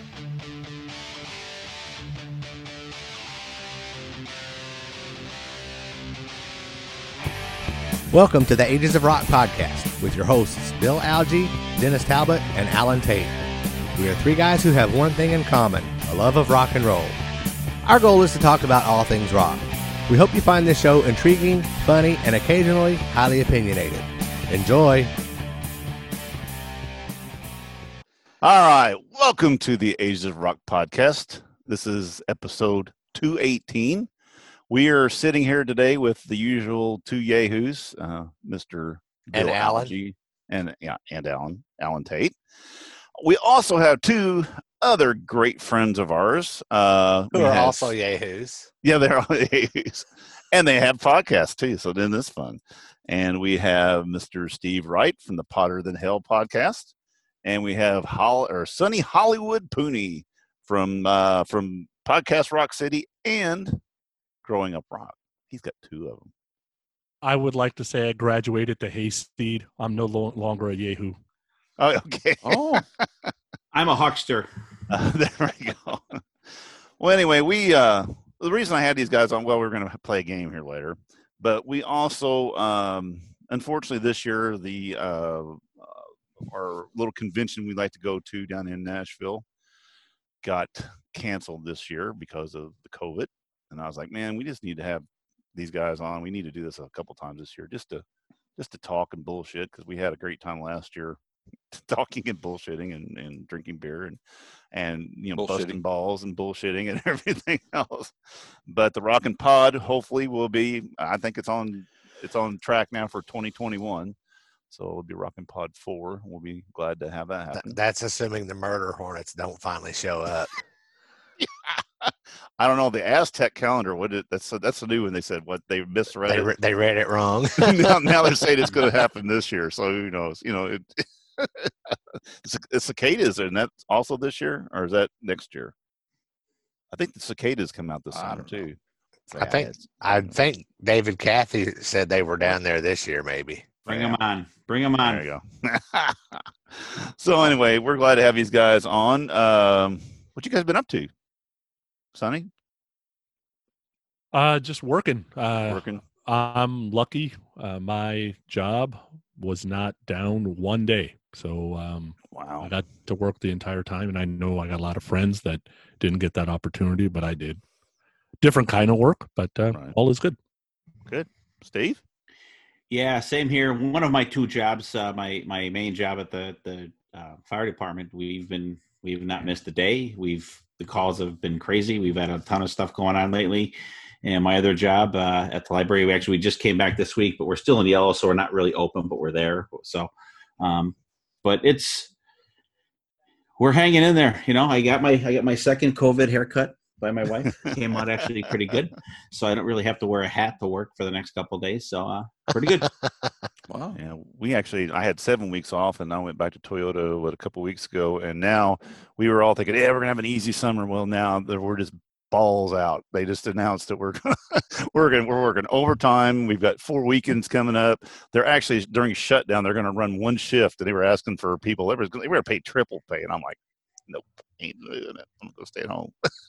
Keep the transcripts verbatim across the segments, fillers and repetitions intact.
Welcome to the Ages of Rock podcast with your hosts Bill Algie, Dennis Talbot, and Alan Tate. We are three guys who have one thing in common, a love of rock and roll. Our goal is to talk about all things rock. We hope you find this show intriguing, funny, and occasionally highly opinionated. Enjoy! All right, welcome to the Ages of Rock podcast. This is episode two eighteen. We are sitting here today with the usual two yahoos, uh, Mister And Bill Alan. Algie and yeah, and Alan, Alan Tate. We also have two other great friends of ours. Uh, Who we are have- also yahoos. Yeah, they're all yahoos. And they have podcasts too, so then this is fun. And we have Mister Steve Wright from the Potter Than Hell podcast. And we have Hol- or Sonny Hollywood Pooney from uh, from Podcast Rock City and Growing Up Rock. He's got two of them. I would like to say I graduated to Hayseed. I'm no lo- longer a Yahoo. Oh, okay. Oh, I'm a huckster. Uh, there we go. Well, anyway, we uh, the reason I had these guys on, well, we're going to play a game here later, but we also, um, unfortunately, this year the uh, uh, our little convention we like to go to down in Nashville got canceled this year because of the COVID. And I was like, man, we just need to have these guys on. We need to do this a couple times this year just to just to talk and bullshit, because we had a great time last year talking and bullshitting and, and drinking beer and and you know busting balls and bullshitting and everything else. But the Rockin' Pod hopefully will be, I think it's on it's on track now for twenty twenty-one. So it'll be Rockin' Pod four. We'll be glad to have that happen. That's assuming the murder hornets don't finally show up. I don't know the Aztec calendar. What it that's that's the new one. They said what they misread. They, it. re- they read it wrong. now, now they're saying it's going to happen this year. So who knows? You know, it, it's, it's cicadas, and that's also this year, or is that next year? I think the cicadas come out this summer too. I think I think David Cathy said they were down there this year, maybe. Bring them on. Bring them on. There you go. So anyway, we're glad to have these guys on. Um, what you guys been up to, Sonny? Uh, just working. Uh, Working. I'm lucky. Uh, my job was not down one day. So um, Wow. I got to work the entire time. And I know I got a lot of friends that didn't get that opportunity, but I did. Different kind of work, but uh, Right. all is good. Good. Steve? Yeah, same here. One of my two jobs, uh, my my main job at the the uh, fire department, we've been we've not missed a day. We've the calls have been crazy. We've had a ton of stuff going on lately. And my other job uh, at the library, we actually we just came back this week, but we're still in yellow, so we're not really open, but we're there. So, um, but it's we're hanging in there. You know, I got my I got my second COVID haircut by my wife. Came out actually pretty good, so I don't really have to wear a hat to work for the next couple of days. So, uh, pretty good. Wow. Yeah, we actually, I had seven weeks off, and I went back to Toyota what, a couple of weeks ago, and now we were all thinking, yeah, we're gonna have an easy summer. Well, now that we're just balls out. They just announced that we're gonna, we're going we're working overtime. We've got four weekends coming up. They're actually during shutdown. They're going to run one shift, and they were asking for people. They were going to pay triple pay, and I'm like, nope, ain't doing it. I'm gonna go stay at home.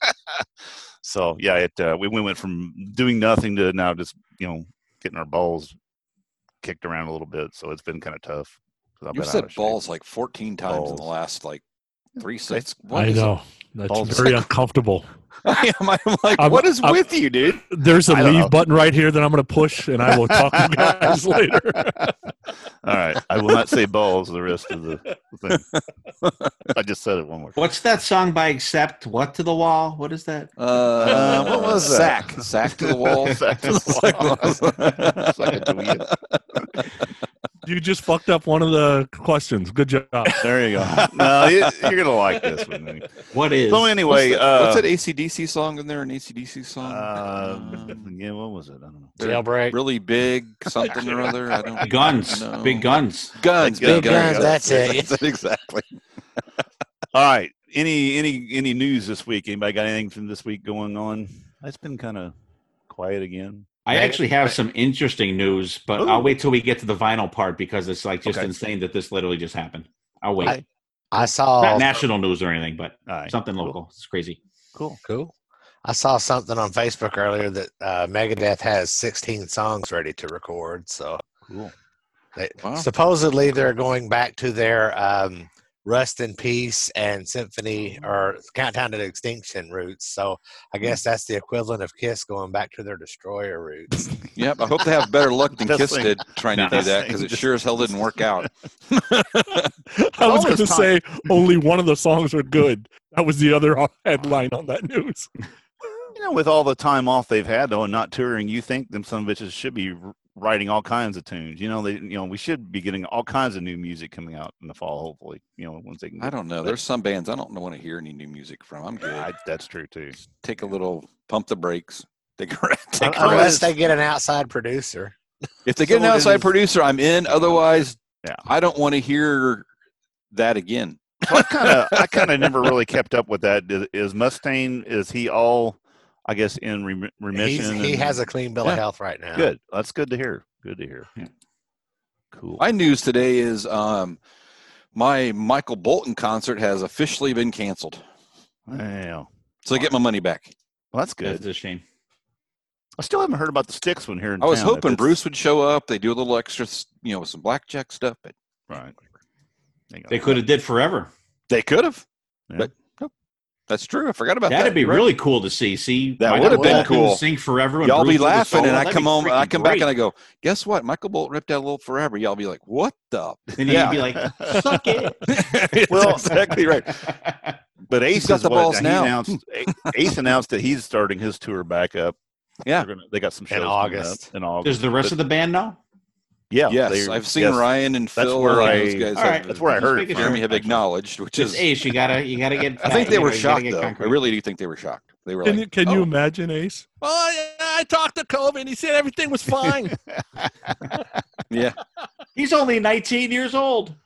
So yeah, it uh, we we went from doing nothing to now just you know getting our balls kicked around a little bit. So it's been kind of tough. You've said balls like fourteen times balls. in the last like three six. I know. That's balls. Very uncomfortable. I am. I'm like, I'm, what is I'm, with you, dude? There's a leave know. button right here that I'm going to push, and I will talk to you guys later. All right. I will not say balls the rest of the thing. I just said it one more time. What's that song by Accept? What to the Wall? What is that? Uh, uh, what was that? Sack. Sack to the wall. Sack to the wall. Sack to the You just fucked up one of the questions. Good job. There you go. No, you, you're going to like this one. What is? So anyway. What's that, uh, what's that A C D C song in there? An A C D C song? Uh, um, yeah, what was it? I don't know. Jailbreak. Really big something or other. I don't Guns. know. Big guns. Guns. Big, big guns. guns. That's it. That's it exactly. All right. Any any any news this week? Anybody got anything from this week going on? It's been kind of quiet again. I actually have some interesting news, but Ooh. I'll wait till we get to the vinyl part because it's like just okay. insane that this literally just happened. I'll wait. I, I saw Not national news or anything, but All right, something cool. local. It's crazy. Cool. Cool. I saw something on Facebook earlier that uh, Megadeth has sixteen songs ready to record. So Cool. they, Wow. supposedly they're going back to their um, Rust in Peace and Symphony or Countdown to Extinction roots. So I guess that's the equivalent of Kiss going back to their Destroyer roots. Yep. I hope they have better luck than Best Kiss thing- did trying to do best that thing because it to- sure as hell didn't work out. I was All going to this time- say only one of the songs are good. That was the other headline on that news. You know, with all the time off they've had though and not touring, you think them some bitches should be r- writing all kinds of tunes. You know, they you know we should be getting all kinds of new music coming out in the fall. Hopefully, you know, once they can. I don't know. There's some bands I don't want to hear any new music from. I'm good. I, that's true too. Take a little pump the brakes. Take a, take a Unless rest. they get an outside producer. If they get So an it outside is- producer, I'm in. Otherwise, Yeah. I don't want to hear that again. So I kind of I kind of never really kept up with that. Is, is Mustaine? Is he all? I guess in rem- He's, remission. he and- has a clean bill Yeah. of health right now. good. That's good to hear. Good to hear. Yeah. Cool. My news today is um, my Michael Bolton concert has officially been canceled. Yeah. So I get my money back. Well, that's good. That's a shame. I still haven't heard about the Styx one here in I was town. If hoping it's- Bruce would show up. They do a little extra, you know, with some blackjack stuff, but Right. They could have did forever. they could have. Yeah. But nope. That's true. I forgot about That'd that. be You're right. really cool to see. See, That Michael would have been Bolton cool. Sing forever. and Y'all Bruce be with the laughing, solo. and I That'd come be home. I freaking come back great. and I go, "Guess what? Michael Bolton ripped out a little forever." Y'all be like, "What the?" Then Yeah. you'd be like, "Suck it." Well, exactly right. But Ace He's got is the what- balls he now. Announced, Ace announced that he's starting his tour back up. Yeah. They're gonna, they got some shows In coming August. up in August. Does the rest of the band know? Yeah. Yes, they- I've seen yes. Ryan and That's Phil. where and I- those guys All have- right. That's where I Just heard it making from. Jeremy sure. have acknowledged, which It's is Ace. You gotta, you gotta get. I think they you were gotta- you gotta shocked get though. I concrete. really do think they were shocked. They were Can, like, you, can oh. you imagine, Ace? Oh, yeah, I talked to Kobe and he said everything was fine. Yeah. He's only nineteen years old.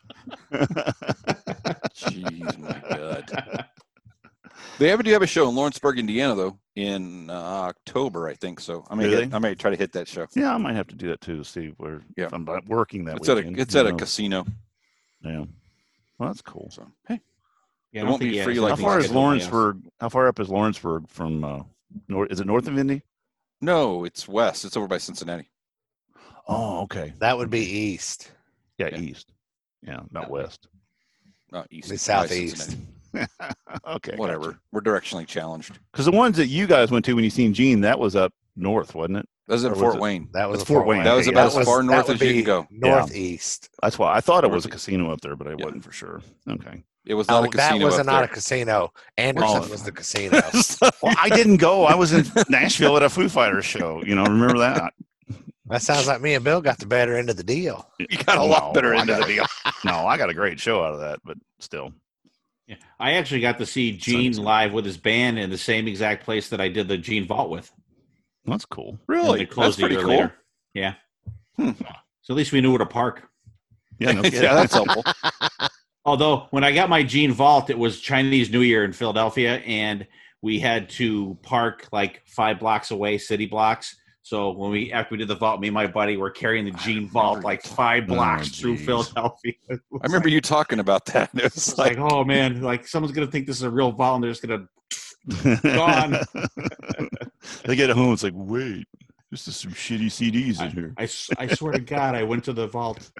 Jeez, my God. They ever do have a show in Lawrenceburg, Indiana, though, in uh, October, I think. So I may, Do get, they? I may try to hit that show. Yeah, I might have to do that too. See where Yeah. if I'm not working that It's at weekend. a it's who at a knows? casino. Yeah. Well, that's cool. So hey, Yeah, It I don't won't think be he free has like How these far guys is do Lawrenceburg? How far up is Lawrenceburg from? Uh, north? Is it north of Indy? no, it's west. It's over by Cincinnati. Oh, okay. That would be east. Yeah, Yeah. east. Yeah, not west. Not east. Be by southeast. Cincinnati. Okay. Whatever. We're directionally challenged. Because the ones that you guys went to when you seen Gene, that was up north, wasn't it? That was in Or was Fort it- Wayne. That was That's a Fort Wayne. That was Okay, about yeah. as far that north would as you be can go. Northeast. That's why I thought it was a Northeast. casino up there, but I Yeah. wasn't for sure. Okay. It was not Oh, a casino that was up not a there. casino. Anderson Oh. was the casino. Well, I didn't go. I was in Nashville at a Foo Fighters show. You know, remember that? That sounds like me and Bill got the better end of the deal. You got a lot No, better I end of got the deal. No, I got a great show out of that, but still. Yeah. I actually got to see Gene Sounds- live with his band in the same exact place that I did the Gene Vault with. That's cool. And Really? they That's closed a pretty year cool. later. Yeah. Hmm. So at least we knew where to park. Yeah, no kidding. Yeah, that's helpful. Although when I got my Gene Vault, it was Chinese New Year in Philadelphia, and we had to park like five blocks away, city blocks. So when we after we did the vault, me and my buddy were carrying the Gene Vault like five blocks through geez. Philadelphia. It was I remember you talking about that. It was like, like, oh man, like someone's gonna think this is a real vault, and they're just gonna Gone. They get home, it's like, wait, this is some shitty C Ds in here. I, s- I swear to God, I went to the vault.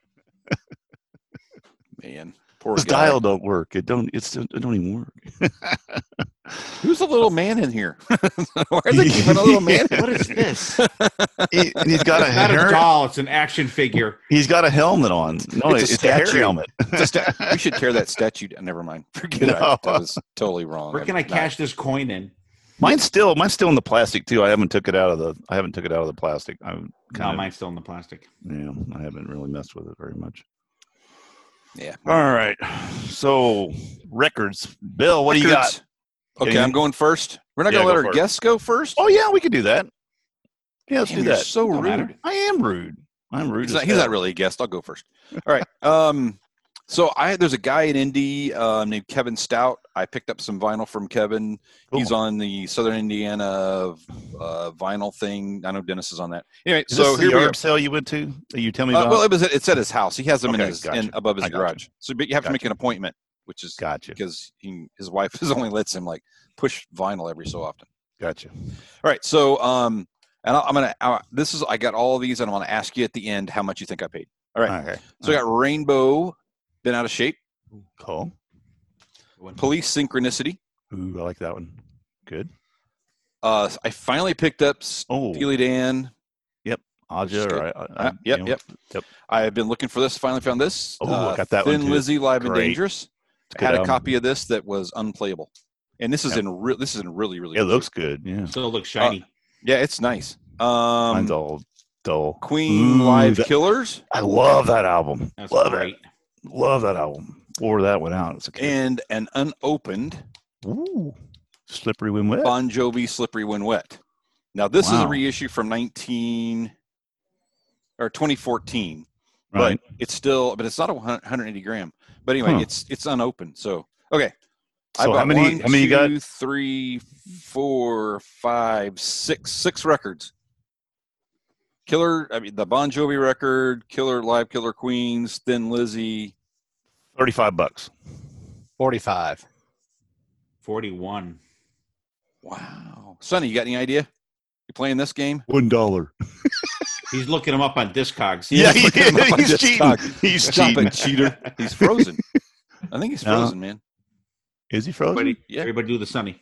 man, poor This guy. dial don't work. It don't. It's it don't even work. Who's the little man in here? Why are they keeping a little man? What is this? He, and he's got a It's not a hair- doll; it's an action figure. He's got a helmet on. No, It's a it's, a, hair statue. helmet. It's a sta- we should tear that statue down. Never mind. Forget it. No. That was totally wrong. Where can I I'm not- cash this coin in? Mine's still mine's still in the plastic too. I haven't took it out of the I haven't took it out of the plastic. I'm No, kind of, mine's still in the plastic. yeah, I haven't really messed with it very much. Yeah. All right. So records. Bill, what do you got? Records. Okay, Yeah, you- I'm going first. We're not Yeah, going to go let for our it. guests go first? Oh yeah, we could do that. Yeah, let's Damn, do you're that. so Don't matter. rude. I am rude. I'm rude. He's as not, he's hell. not really a guest. I'll go first. All right. Um, so I there's a guy in Indy uh, named Kevin Stout. I picked up some vinyl from Kevin. Cool. He's on the Southern Indiana uh, vinyl thing. I know Dennis is on that. Anyway, Is so this here the we yard are. sale you went to? That you tell me Uh, about? well, it was at, it's at his house. He has them in Okay, his gotcha. in, above his I gotcha. garage. So but you have to make Gotcha. an appointment. which is Gotcha. because he, his wife is only lets him like push vinyl every so often. Gotcha. All right, so um, and I, I'm gonna uh, this is I got all these, and I want to ask you at the end how much you think I paid. All right, Okay. so I got Rainbow, Been Out of Shape, Cool. Police Synchronicity. Ooh, I like that one. Good. Uh, I finally picked up Oh, Steely Dan. Aja. good. Or I, I, Uh, you yep, know, yep, yep. I have been looking for this. Finally found this. Oh, uh, I got that one Thin too. Lizzy, Live and Great. Dangerous. It's a I good had a album. copy of this that was unplayable, and this is Yep. in real. This is in really, really. It good looks shape. good. Yeah. Still looks shiny. Yeah, it's nice. Mine's Um, all dull. Queen Ooh, Live that- Killers I love that album. That's love great. it. Love that album. Wore that one out as a kid. and an unopened Ooh, Slippery When Wet. Bon Jovi Slippery When Wet. Now this is a Wow. reissue from nineteen or twenty fourteen, Right. but it's still, but it's not a one hundred eighty gram. But anyway, Huh. it's it's unopened. So okay, So I've got how many? one, how many you got? two, three, four, five, six, six records. Killer, I mean the Bon Jovi record, Killer Live, Killer Queens, Thin Lizzy. Thirty-five bucks. forty-five. forty-one. Wow, Sonny, you got any idea? You playing this game? One dollar. He's looking them up on Discogs. Yeah, He's he, looking him up on he's cheating. Discogs. He's Stop cheating. it, cheater. He's frozen. I think he's No. frozen, man. Is he frozen? Everybody, Yeah. everybody do the Sunny.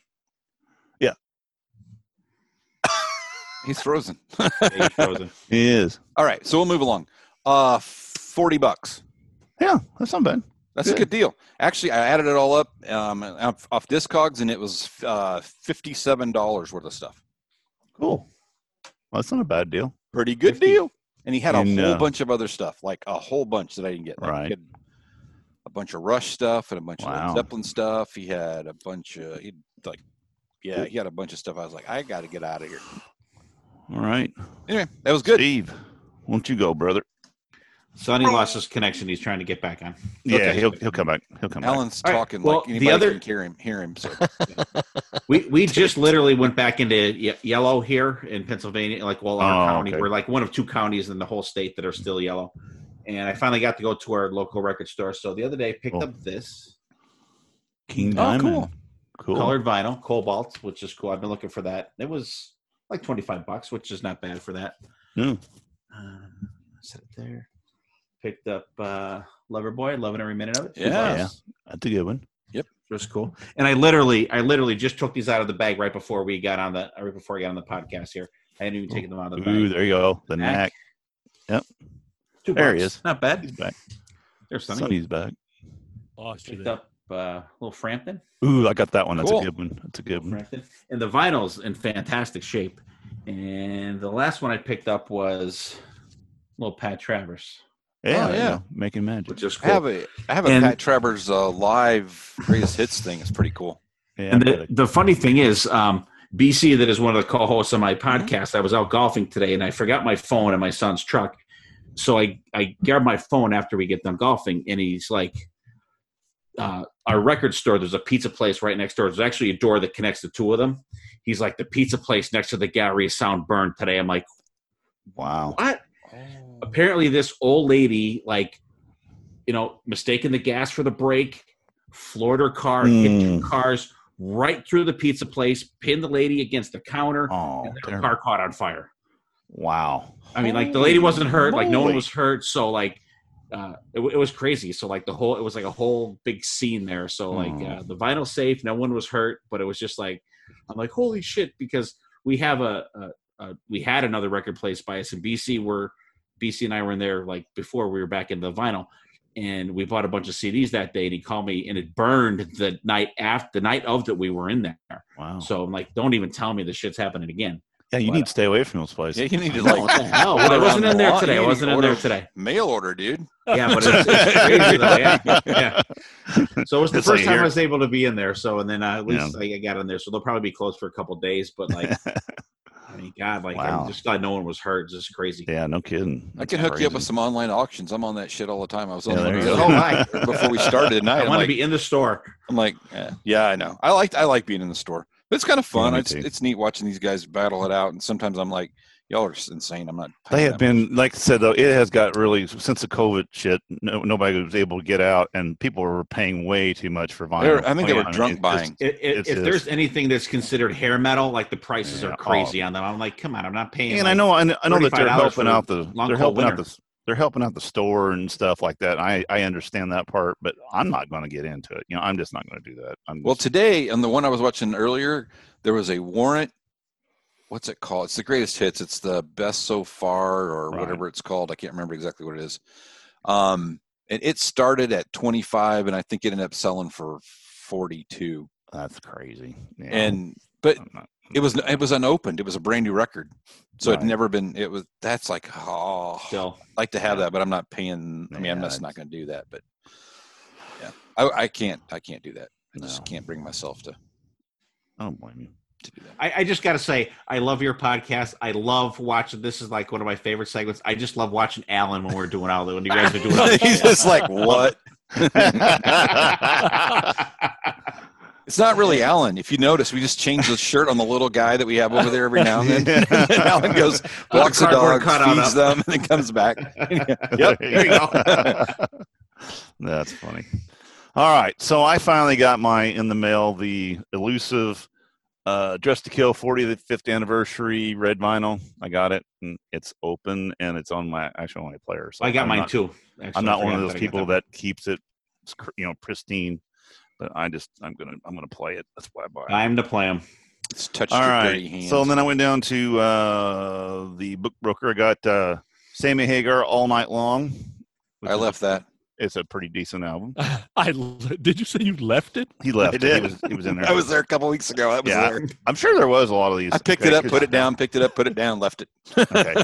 He's frozen. Yeah, he's frozen. He is. All right, so we'll move along. Uh, forty bucks. Yeah, that's not bad. That's a Good. good deal. Actually, I added it all up um, off, off Discogs, and it was uh, fifty-seven dollars worth of stuff. Cool. Well, that's not a bad deal. Pretty good fifty. deal. And he had a And, whole uh, bunch of other stuff, like a whole bunch that I didn't get. Like Right. he had a bunch of Rush stuff and a bunch of Wow. Led Zeppelin stuff. He had a bunch of he like, yeah, he had a bunch of stuff. I was like, I got to get out of here. All right. Anyway, that was good. Steve, won't you go, brother? Sonny lost his connection. He's trying to get back on. Yeah, Okay. he'll he'll come back. He'll come back. Alan's All right, talking well, like the anybody other- can hear him. Hear him. So. We we just literally went back into ye- yellow here in Pennsylvania, like well, our Oh, county. okay. We're like one of two counties in the whole state that are still yellow. And I finally got to go to our local record store. So the other day, I picked Cool. up this King Oh, Diamond. cool. Cool. colored vinyl, Cobalt, which is cool. I've been looking for that. It was like twenty-five bucks, which is not bad for that. Mm. Um, set it there. Picked up uh, Loverboy, loving every minute of it. Two Yeah. bucks. That's a good one. Just cool. And I literally, I literally just took these out of the bag right before we got on the, right before I got on the podcast here. I hadn't even taken them out of the Ooh, bag. there you go. The Knack. knack. Two there he bucks. is. Not bad. He's back. There's something. Sonny's back. Lost you Picked there. up uh, little Frampton. Ooh, I got that one. That's Cool. a good one. That's a good one. Frampton. And the vinyl's in fantastic shape. And the last one I picked up was little Pat Travers, Yeah, Oh, there you yeah. go. Making magic. which is I cool. have a I have a And- Pat Travers uh, live greatest hits thing. It's pretty cool. Yeah, And I the, got it. the funny thing is, um, B C, that is one of the co-hosts of my podcast, I was out golfing today and I forgot my phone in my son's truck. So I, I grabbed my phone after we get done golfing, and he's like, uh, our record store, there's a pizza place right next door. There's actually a door that connects the two of them. He's like, the pizza place next to the gallery of sound burned today. I'm like, Wow. what? Apparently this old lady, like, you know, mistaken the gas for the brake, floored her car, hit two Mm. cars right through the pizza place, pinned the lady against the counter, Oh, and then her terrible. car caught on fire. Wow. I mean, like, the lady wasn't hurt, like no one moly. was hurt, so like uh it, w- it was crazy. So like the whole, it was like a whole big scene there. So like Oh. uh, the vinyl's safe, no one was hurt, but it was just like, I'm like, holy shit, because we have a, a, a we had another record place by us in B C where B C and I were in there like before we were back in the vinyl, and we bought a bunch of C Ds that day, and he called me, and it burned the night after, the night of that we were in there. Wow. So I'm like, don't even tell me the shit's happening again. Yeah, you What? need to stay away from those places. Yeah, you need to No, like what the hell? order I wasn't on in the there lot. today. You I need wasn't to in there order today. Mail order, dude. Yeah, but it's, it's crazy though. Yeah, yeah. So it was the It's first like time here- I was able to be in there. So and then uh, at least I got in there. So they'll probably be closed for a couple days. But like, I mean, God, like Wow. I'm just glad no one was hurt. It's just crazy. Yeah, no kidding. I That's can hook you up crazy. with some online auctions. I'm on that shit all the time. I was on Yeah, there one you of go. those Oh my! before we started tonight. I I'm want like, to be in the store. I'm like, yeah, yeah, I know. I like I like being in the store. But it's kind of fun. me it's too. it's neat watching these guys battle it out. And sometimes I'm like, Y'all are insane. I'm not. They paying have that been, like I said, though, it has got really, since the COVID shit, no, nobody was able to get out, and people were paying way too much for much. vinyl. They're- I think they Oh, were yeah, I mean, drunk it's buying. just- If, if, It's if just- there's anything that's considered hair metal, like the prices Yeah, are crazy oh. on them. I'm like, come on, I'm not paying. And like, I know, I know, I know that they're thirty-five dollars helping for out the, long they're cold helping out winter. the, they're helping out the store and stuff like that. I, I understand that part, but I'm not going to get into it. You know, I'm just not going to do that. I'm Well, just, today on the one I was watching earlier, there was a Warrant. What's it called? It's the greatest hits. It's the best so far, or Right. whatever it's called. I can't remember exactly what it is. Um, and it started at twenty-five, and I think it ended up selling for forty-two. that's crazy. Yeah, And but I'm not- it was it was unopened. It was a brand new record, so Right. it'd never been. It was that's like oh, Still, I'd like to have Yeah. that, but I'm not paying. I mean, I'm Yeah, just not it's- going to do that. But yeah, I, I can't. I can't do that. I just No. can't bring myself to I don't blame you. to do that. I, I just got to say, I love your podcast. I love watching. This is like one of my favorite segments. I just love watching Alan when we're doing all the when you guys are doing all the He's shit. just like what? It's not really Alan. If you notice, we just change the shirt on the little guy that we have over there every now and then. And then Alan goes, walks the cardboard dogs, cutout feeds up. them, and then comes back. Yep, there you go. That's funny. All right, so I finally got my in the mail the elusive uh, Dress to Kill forty-fifth anniversary red vinyl. I got it, and it's open, and it's on my actually on my player. So I got I'm mine not, too. Actually, I'm not I one of forgot those I got people that. that keeps it, you know, pristine. But I just I'm gonna I'm gonna play it. That's why I buy it. I'm to play them. It's touched All your right. dirty hands. So then I went down to uh, the book broker. I got uh, Sammy Hagar All Night Long. which I is- left that. It's a pretty decent album. I did you say you left it? He left. I it. did. He was he was in there. I was there a couple weeks ago. I was Yeah. there. I'm sure there was a lot of these. I picked it up, Okay, put it down, picked it up, put it down, left it. Okay.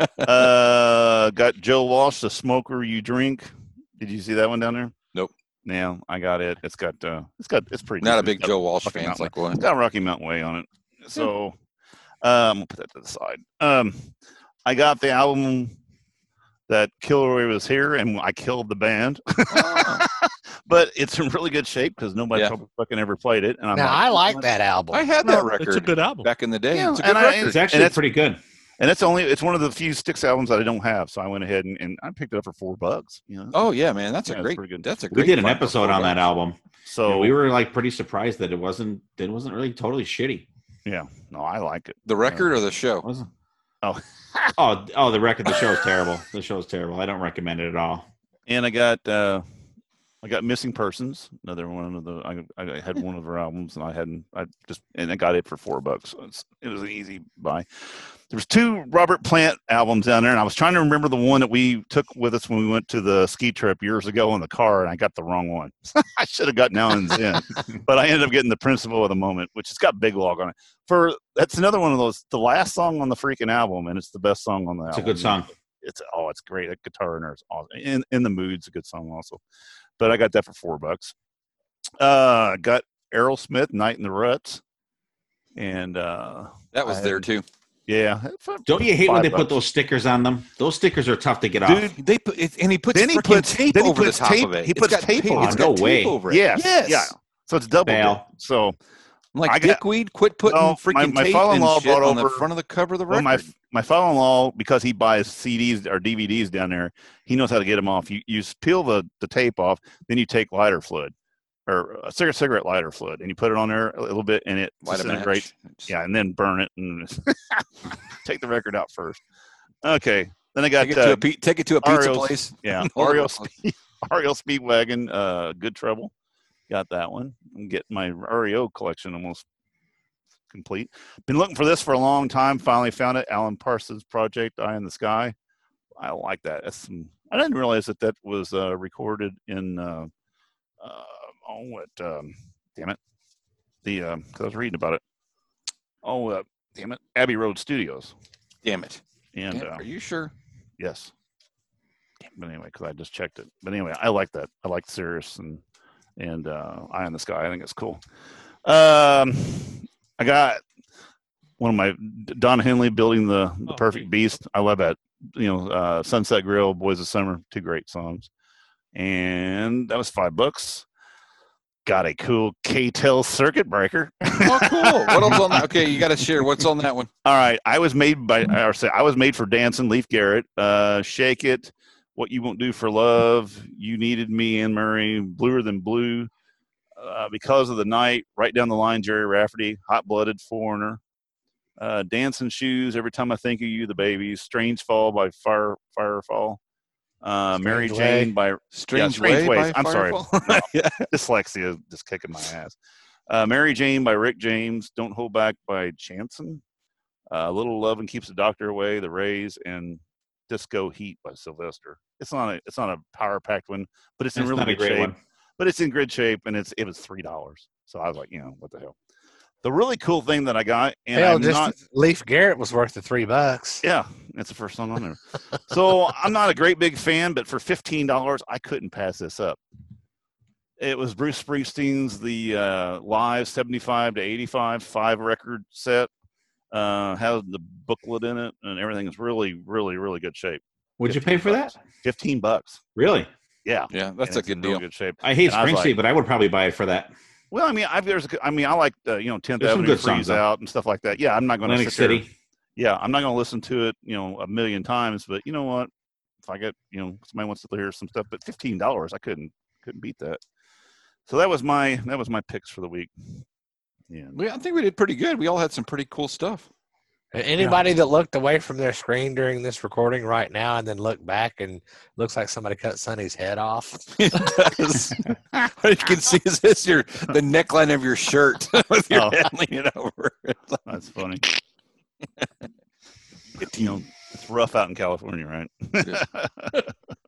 Uh, got Joe Walsh, The Smoker You Drink. Did you see that one down there? Nope. Yeah, I got it. It's got uh, it's got it's pretty. Not a decent. big It's got Joe Walsh Rocky fan. It's Mountain- like, what? It's got Rocky Mountain Way on it. So uh, I'm gonna put that to the side. Um, I got the album that Kilroy was here, and I killed the band. Oh. But it's in really good shape because nobody Yeah. probably fucking ever played it. And I'm Now, like, I like that album. I had No, that record It's a good album. back in the day. Yeah, it's a good and I- record. It's actually And it's- pretty good. And it's only it's one of the few Styx albums that I don't have, so I went ahead and, and I picked it up for four bucks. You know, Oh yeah, man, that's Yeah, a it's great. pretty good. That's a We great. did an find for episode four on that bucks. album. so And we were like pretty surprised that it wasn't that it wasn't really totally shitty. yeah, no, I like it. The record or the show? It wasn't. Oh. oh, oh, the record. The show is terrible. The show is terrible. I don't recommend it at all. And I got uh, I got Missing Persons, another one of the. I, I had one of her albums, and I hadn't. I just and I got it for four bucks. So it's, it was an easy buy. There was two Robert Plant albums down there, and I was trying to remember the one that we took with us when we went to the ski trip years ago in the car, and I got the wrong one. I should have gotten Now and Then, but I ended up getting the Principle of the Moment, which has got Big Log on it. For that's another one of those. The last song on the freaking album, and it's the best song on the It's a album. good song. It's oh, it's great. That guitar in there is awesome. In in the Mood's a good song also. But I got that for four bucks. Uh, got Aerosmith, Night in the Ruts, and uh, That was I there had- too. yeah. for Don't you hate when five they put bucks. those stickers on them? Those stickers are tough to get off. Dude, they put it, and he puts Then he frickin' puts- tape then he over puts the top tape- of it. he It's puts got tape over It's it. got No tape way. over it. Yes, Yes. yeah. So it's double. Fail. dip. So I'm like I got- dickweed. Quit putting No, freaking my- my tape father-in-law and shit brought on the over- front of the cover of the well, record. my my father-in-law, because he buys C Ds or D V Ds down there, he knows how to get them off. You you s- peel the, the tape off, then you take lighter fluid or a cigarette cigarette lighter fluid, and you put it on there a little bit, and it Light a disintegrates. match. It's- Yeah, and then burn it and take the record out first. Okay, then I got Take it, to uh, a, pi- take it to a pizza Ario's- place. yeah Hold Ariel on. Speed, Ariel Speedwagon, uh, Good Trouble. Got that one. I'm getting my R E O collection almost complete. Been looking for this for a long time. Finally found it. Alan Parsons Project, Eye in the Sky. I like that. That's some, I didn't realize that that was uh, recorded in. Uh, uh, oh, what? Um, damn it! The because I was reading about it. Oh, uh, damn it! Abbey Road Studios. Damn it. And Damn, uh, are you sure? yes. But anyway, because I just checked it. But anyway, I like that. I like Sirius and and uh, Eye in the Sky. I think it's cool. Um, I got one of my Don Henley building the the Oh, perfect neat. beast. I love that. You know, uh, Sunset Grill, Boys of Summer, two great songs, and that was five bucks. got a cool K-Tel circuit breaker. Oh, cool. What else on that? Okay, you got to share. What's on that one? All right, I was made by, or say, I was made for dancing. Leif Garrett, uh, Shake It, What You Won't Do for Love, You Needed Me, Anne Murray, Bluer Than Blue, uh, Because of the Night, Right Down the Line, Jerry Rafferty, Hot Blooded, Foreigner, uh, Dancing Shoes, Every Time I Think of You, The Babies, Strange Fall by Fire Firefall, uh, Mary Strange Jane Way. by Strange, Strange Way Ways. by I'm sorry. Firefall? No. Yeah. Dyslexia is just kicking my ass. Uh, Mary Jane by Rick James, Don't Hold Back by Chanson, uh, Little Lovin' Keeps the Doctor Away, The Rays, and Disco Heat by Sylvester. It's not a it's not a power packed one, but it's in That's really not a good great shape. one. But it's in good shape, and it's it was three dollars. So I was like, you know, what the hell. The really cool thing that I got, and Hell, I'm just not, Leif Garrett was worth the three bucks. yeah, that's the first song on there. So I'm not a great big fan, but for fifteen dollars, I couldn't pass this up. It was Bruce Springsteen's the uh, live seventy-five to eighty-five five record set. Uh, has the booklet in it, and everything is really, really, really good shape. Would you pay for that? Fifteen bucks. Really? Yeah, Yeah, that's and a it's good in really deal. Good shape. I hate And I was Springsteen, like- but I would probably buy it for that. Well, I mean, I've there's, a, I mean, I like uh, you know, Tenth There's some Avenue good songs, Freeze though. Out and stuff like that. Yeah, I'm not going to Atlantic sit there. City. Yeah, I'm not going to listen to it, you know, a million times. But you know what? If I get, you know, somebody wants to hear some stuff, but fifteen dollars, I couldn't couldn't beat that. So that was my that was my picks for the week. Yeah. We, I think we did pretty good. We all had some pretty cool stuff. Anybody that looked away from their screen during this recording right now and then looked back and looks like somebody cut Sonny's head off. It does. What you can see is this your the neckline of your shirt with your Oh. head leaning over. That's funny. You know, it's rough out in California, right?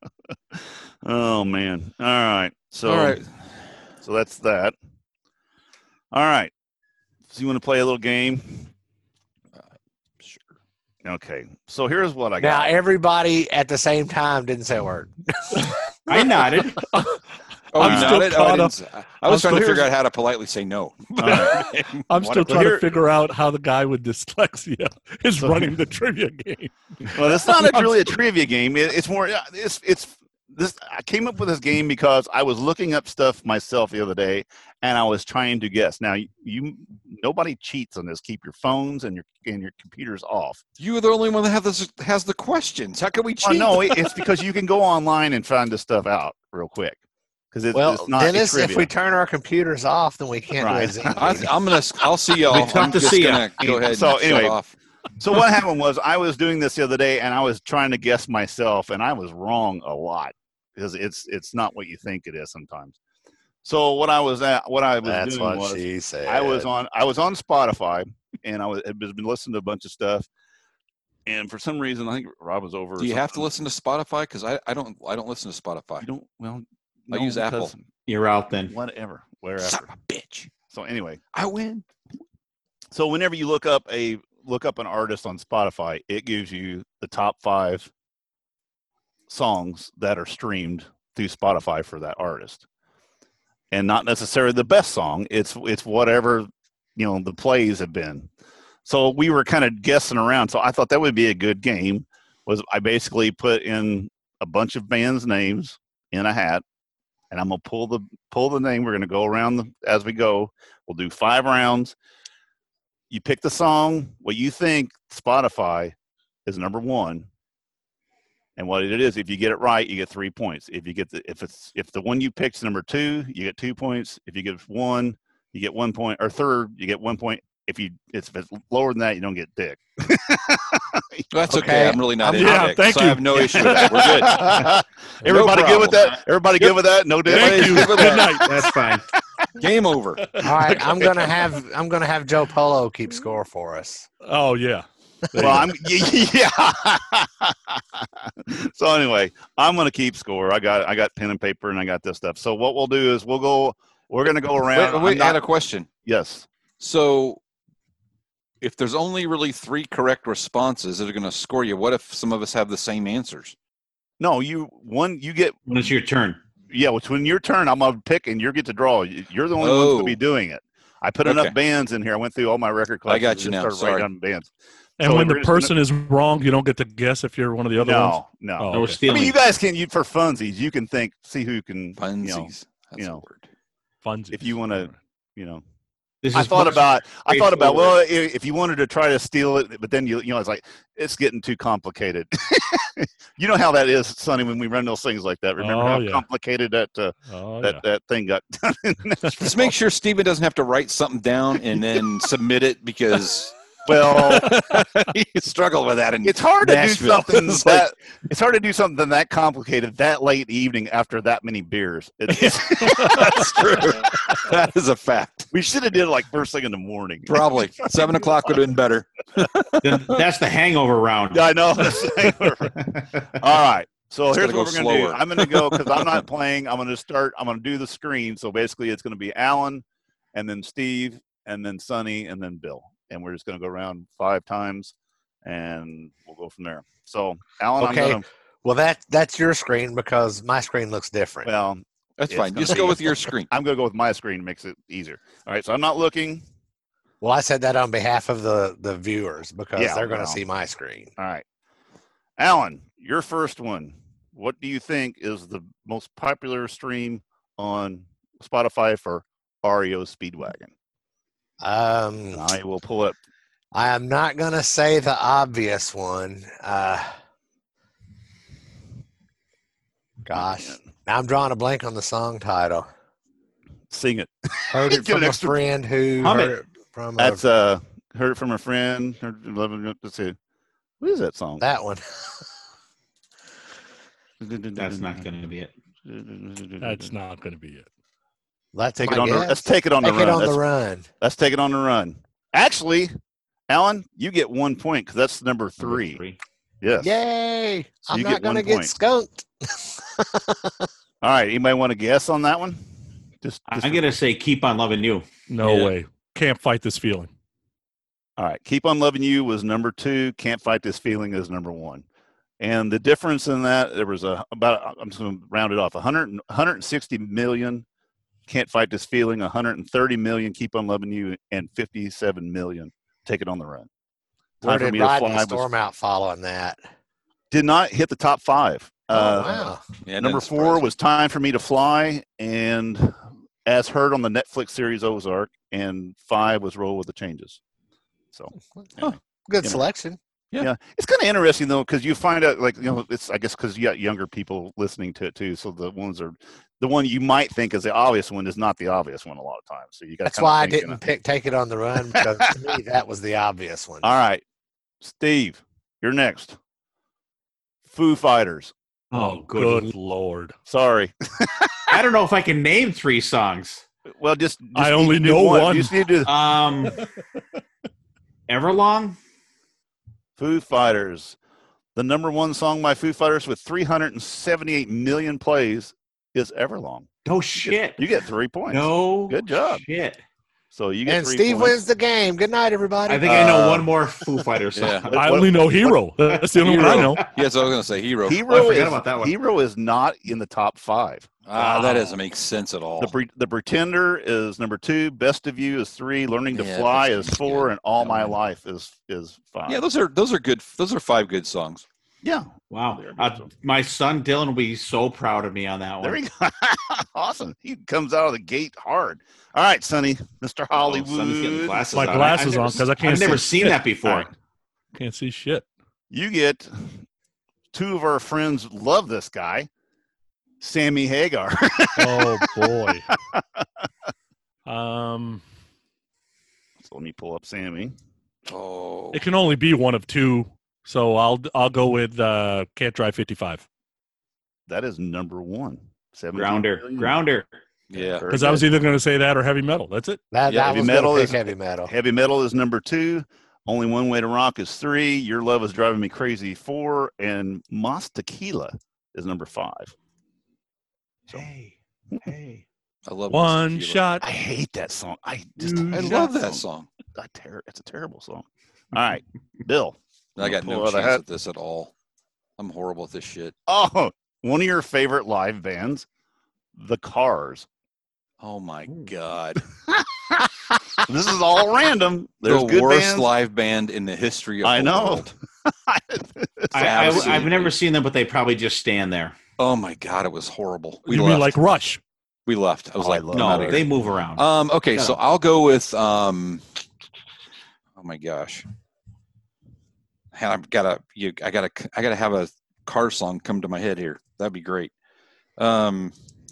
Oh man. All right. So All right. so that's that. All right. So you want to play a little game? Sure. Okay. So here's what I Now, got. everybody at the same time didn't say a word. I nodded. Oh, I'm you still nodded? Oh, I, caught didn't up. s- I was I'm trying to still- figure out how to politely say no. All right. I'm What- still well, trying here- to figure out how the guy with dyslexia is So- running the trivia game. Well, it's not a, really a trivia game. It, it's more. It's it's this. I came up with this game because I was looking up stuff myself the other day, and I was trying to guess. Now, you, you nobody cheats on this. Keep your phones and your and your computers off. You are the only one that has this, has the questions. How can we Oh, cheat? no, it, it's because you can go online and find this stuff out real quick. Because it's, Well, it's not Dennis, trivia. if we turn our computers off, then we can't Right. do a Zoom I, meeting. I'm gonna. I'll see y'all. It's tough I'm to just see ya. gonna go ahead. So and shut anyway, off. So what happened was I was doing this the other day, and I was trying to guess myself, and I was wrong a lot because it's it's not what you think it is sometimes. So what I was at, what I was That's doing what was she said. I was on I was on Spotify, and I was had been listening to a bunch of stuff, and for some reason I think Rob was over. or Do you have to something. listen to Spotify? Because I, I don't. I don't listen to Spotify. You don't. Well, I no, use Apple. because You're out then. Whatever, wherever. Son of a bitch! So anyway, I win. so whenever you look up a look up an artist on Spotify, it gives you the top five songs that are streamed through Spotify for that artist, and not necessarily the best song. It's it's whatever you know the plays have been. So we were kind of guessing around. So I thought that would be a good game. Was I basically put in a bunch of bands' names in a hat, and I'm gonna pull the pull the name. We're gonna go around the, as we go. We'll do five rounds. You pick the song, what you think Spotify is number one, and what it is. If you get it right, you get three points. If you get the if it's if the one you pick's number two, you get two points. If you get one, you get one point. Or third, you get one point. If you if it's lower than that, you don't get dick. That's okay. Okay. I'm really not I'm- into Yeah, dick, thank so you. I have no issue with that. We're good. Everybody No good with problem. that? Everybody good with that? No dick. Thank you. Good with Good that. night. That's fine. Game over. All right, I'm gonna have I'm gonna have Joe Polo keep score for us. Oh yeah. There you Well, go. I'm yeah. So anyway, I'm gonna keep score. I got I got pen and paper and I got this stuff. So what we'll do is we'll go. We're gonna go around. Wait, wait I'm I had not- a question. yes. So, if there's only really three correct responses that are going to score you, what if some of us have the same answers? No. You one. You get When it's your turn. yeah. It's when your turn. I'm gonna pick and you get to draw. You're the only ones to Oh. be doing it. I put Okay. enough bands in here. I went through all my record I collections. got and you just now. started Sorry. writing down bands. And so when we're the just gonna- person is wrong, you don't get to guess if you're one of the other ones. No, no. Oh, No, we're okay. I stealing. mean, you guys can. You for funsies, you can think, see who can. You know, Funsies. That's you a know. word. Funsies. if you want to, you know. This I is thought much about I thought about well, straightforward. i- if you wanted to try to steal it, but then you you know it's like it's getting too complicated. You know how that is, Sonny, when we run those things like that. Remember Oh, how yeah. complicated that uh, Oh, that yeah. that thing got done. in Nashville? Just make sure Steven doesn't have to write something down and then submit it because Well, he struggled with that. In it's hard to Nashville. do something It's that like- it's hard to do something that complicated that late in the evening after that many beers. It- it's- That's true. That is a fact. we should have did it like first thing in the morning. Probably seven o'clock would have been better. Then that's the hangover round. I know. All right. So It's here's gotta what go we're going to do. slower. I'm going to go because I'm not playing. I'm going to start. I'm going to do the screen. So basically, it's going to be Alan, and then Steve, and then Sonny, and then Bill. And we're just going to go around five times, and we'll go from there. So Alan, Okay. I'm going to. Well, that that's your screen because my screen looks different. Well, That's It's fine. gonna Just be- go with your screen. I'm going to go with my screen. Makes it easier. All right. So I'm not looking. Well, I said that on behalf of the the viewers because Yeah, they're going to well. see my screen. All right. Alan, your first one. What do you think is the most popular stream on Spotify for R E O Speedwagon? Um, And I will pull up. I am not going to say the obvious one. Uh, gosh, now I'm drawing a blank on the song title. Sing it. Heard it Get an from a extra- friend who Hum heard it. it from a, That's uh heard it from a friend. Heard, let's see. What is that song? that one. That's not going to be it. That's not going to be it. That's Take my it on the, guess. let's take it on the Take run. it on let's, the run. let's take it on the run. Actually, Alan, you get one point because that's number Number three. three. Yes. Yay! So I'm you not get going to one get point. skunked. All right. Anybody want to guess on that one? Just, just I'm going to say keep on loving you. No Yeah. way. Can't fight this feeling. All right. Keep on Loving You was number two. Can't Fight This Feeling is number one. And the difference in that, there was a about, I'm just going to round it off, one hundred, one hundred sixty million Can't Fight This Feeling, one hundred thirty million Keep on Loving You, and fifty-seven million Take It on the Run. Where Time for did Me to Ride Fly the was- Storm out following that? did not hit the top five. Oh, Uh, wow. Yeah, it Number doesn't four surprise me. was Time for Me to Fly, and as heard on the Netflix series Ozark, and five was Roll with the Changes. So Huh. Good You know. selection. Yeah. yeah, it's kind of interesting though because you find out like you know it's I guess because you got younger people listening to it too. So the ones are the one you might think is the obvious one is not the obvious one a lot of times. So you got That's why I didn't pick Take It on the Run because to me that was the obvious one. All right, Steve, you're next. Foo Fighters. Oh, good good. Lord. Sorry. I don't know if I can name three songs. Well, just, just I need only to do know one. one. You just need to do Um, Everlong? Foo Fighters. The number one song by Foo Fighters with three hundred seventy-eight million plays is Everlong. No shit. You get three points. No Good job. shit. So you get And three Steve points. wins the game. Good night, everybody. I think I know Uh, one more Foo Fighters song. yeah. I what- only know Hero. That's the only one I know. Yes, I was going to say Hero. Hero, Oh, I forgot is, about that one. Hero is not in the top five. Ah, that doesn't make sense at all. The Pre- the Pretender is number two. Best of You is three. Learning to Yeah, Fly Best of is You's four, good. and All That My one. Life is is five. Yeah, those are those are good. Those are five good songs. yeah. Wow. There it Uh, goes. my son Dylan will be so proud of me on that one. There we go. Awesome. He comes out of the gate hard. All right, Sonny, Mister Oh, son's getting Hollywood. glasses My on. glasses I've never on, 'cause I se- can't I've never see seen that before. All right. Can't see shit. You get two of our friends love this guy, Sammy Hagar. Oh boy. um, So let me pull up Sammy. Oh, it can only be one of two, so I'll I'll go with uh, Can't Drive fifty-five That is number one. seventeen Grounder. million. Grounder. yeah. Very because I was good. either going to say that or heavy metal. That's it. that Yeah, that heavy was metal metal is- is heavy metal. Heavy Metal is number two. Only One Way to Rock is three. Your Love is Driving Me Crazy, four. And Mas Tequila is number five. So- Hey, hey. I love One Tequila. shot. I hate that song. I just Mm, I hate love that song. I ter- it's a terrible song. All right, Bill. I got Pull no out a chance hat. at this at all. I'm horrible at this shit. Oh, one of your favorite live bands, The Cars. Oh my god, This is all random. There's the good worst bands. live band in the history of I the know. world. I, I, I've Absolutely. never seen them, but they probably just stand there. Oh my god, it was horrible. We You mean left. like Rush? We left. I was Oh, I like, love I'm outta No, here. they move around. Um, okay, Shut so up. I'll go with um oh my gosh. I've gotta you I gotta I gotta have a car song come to my head here. That'd be great. Um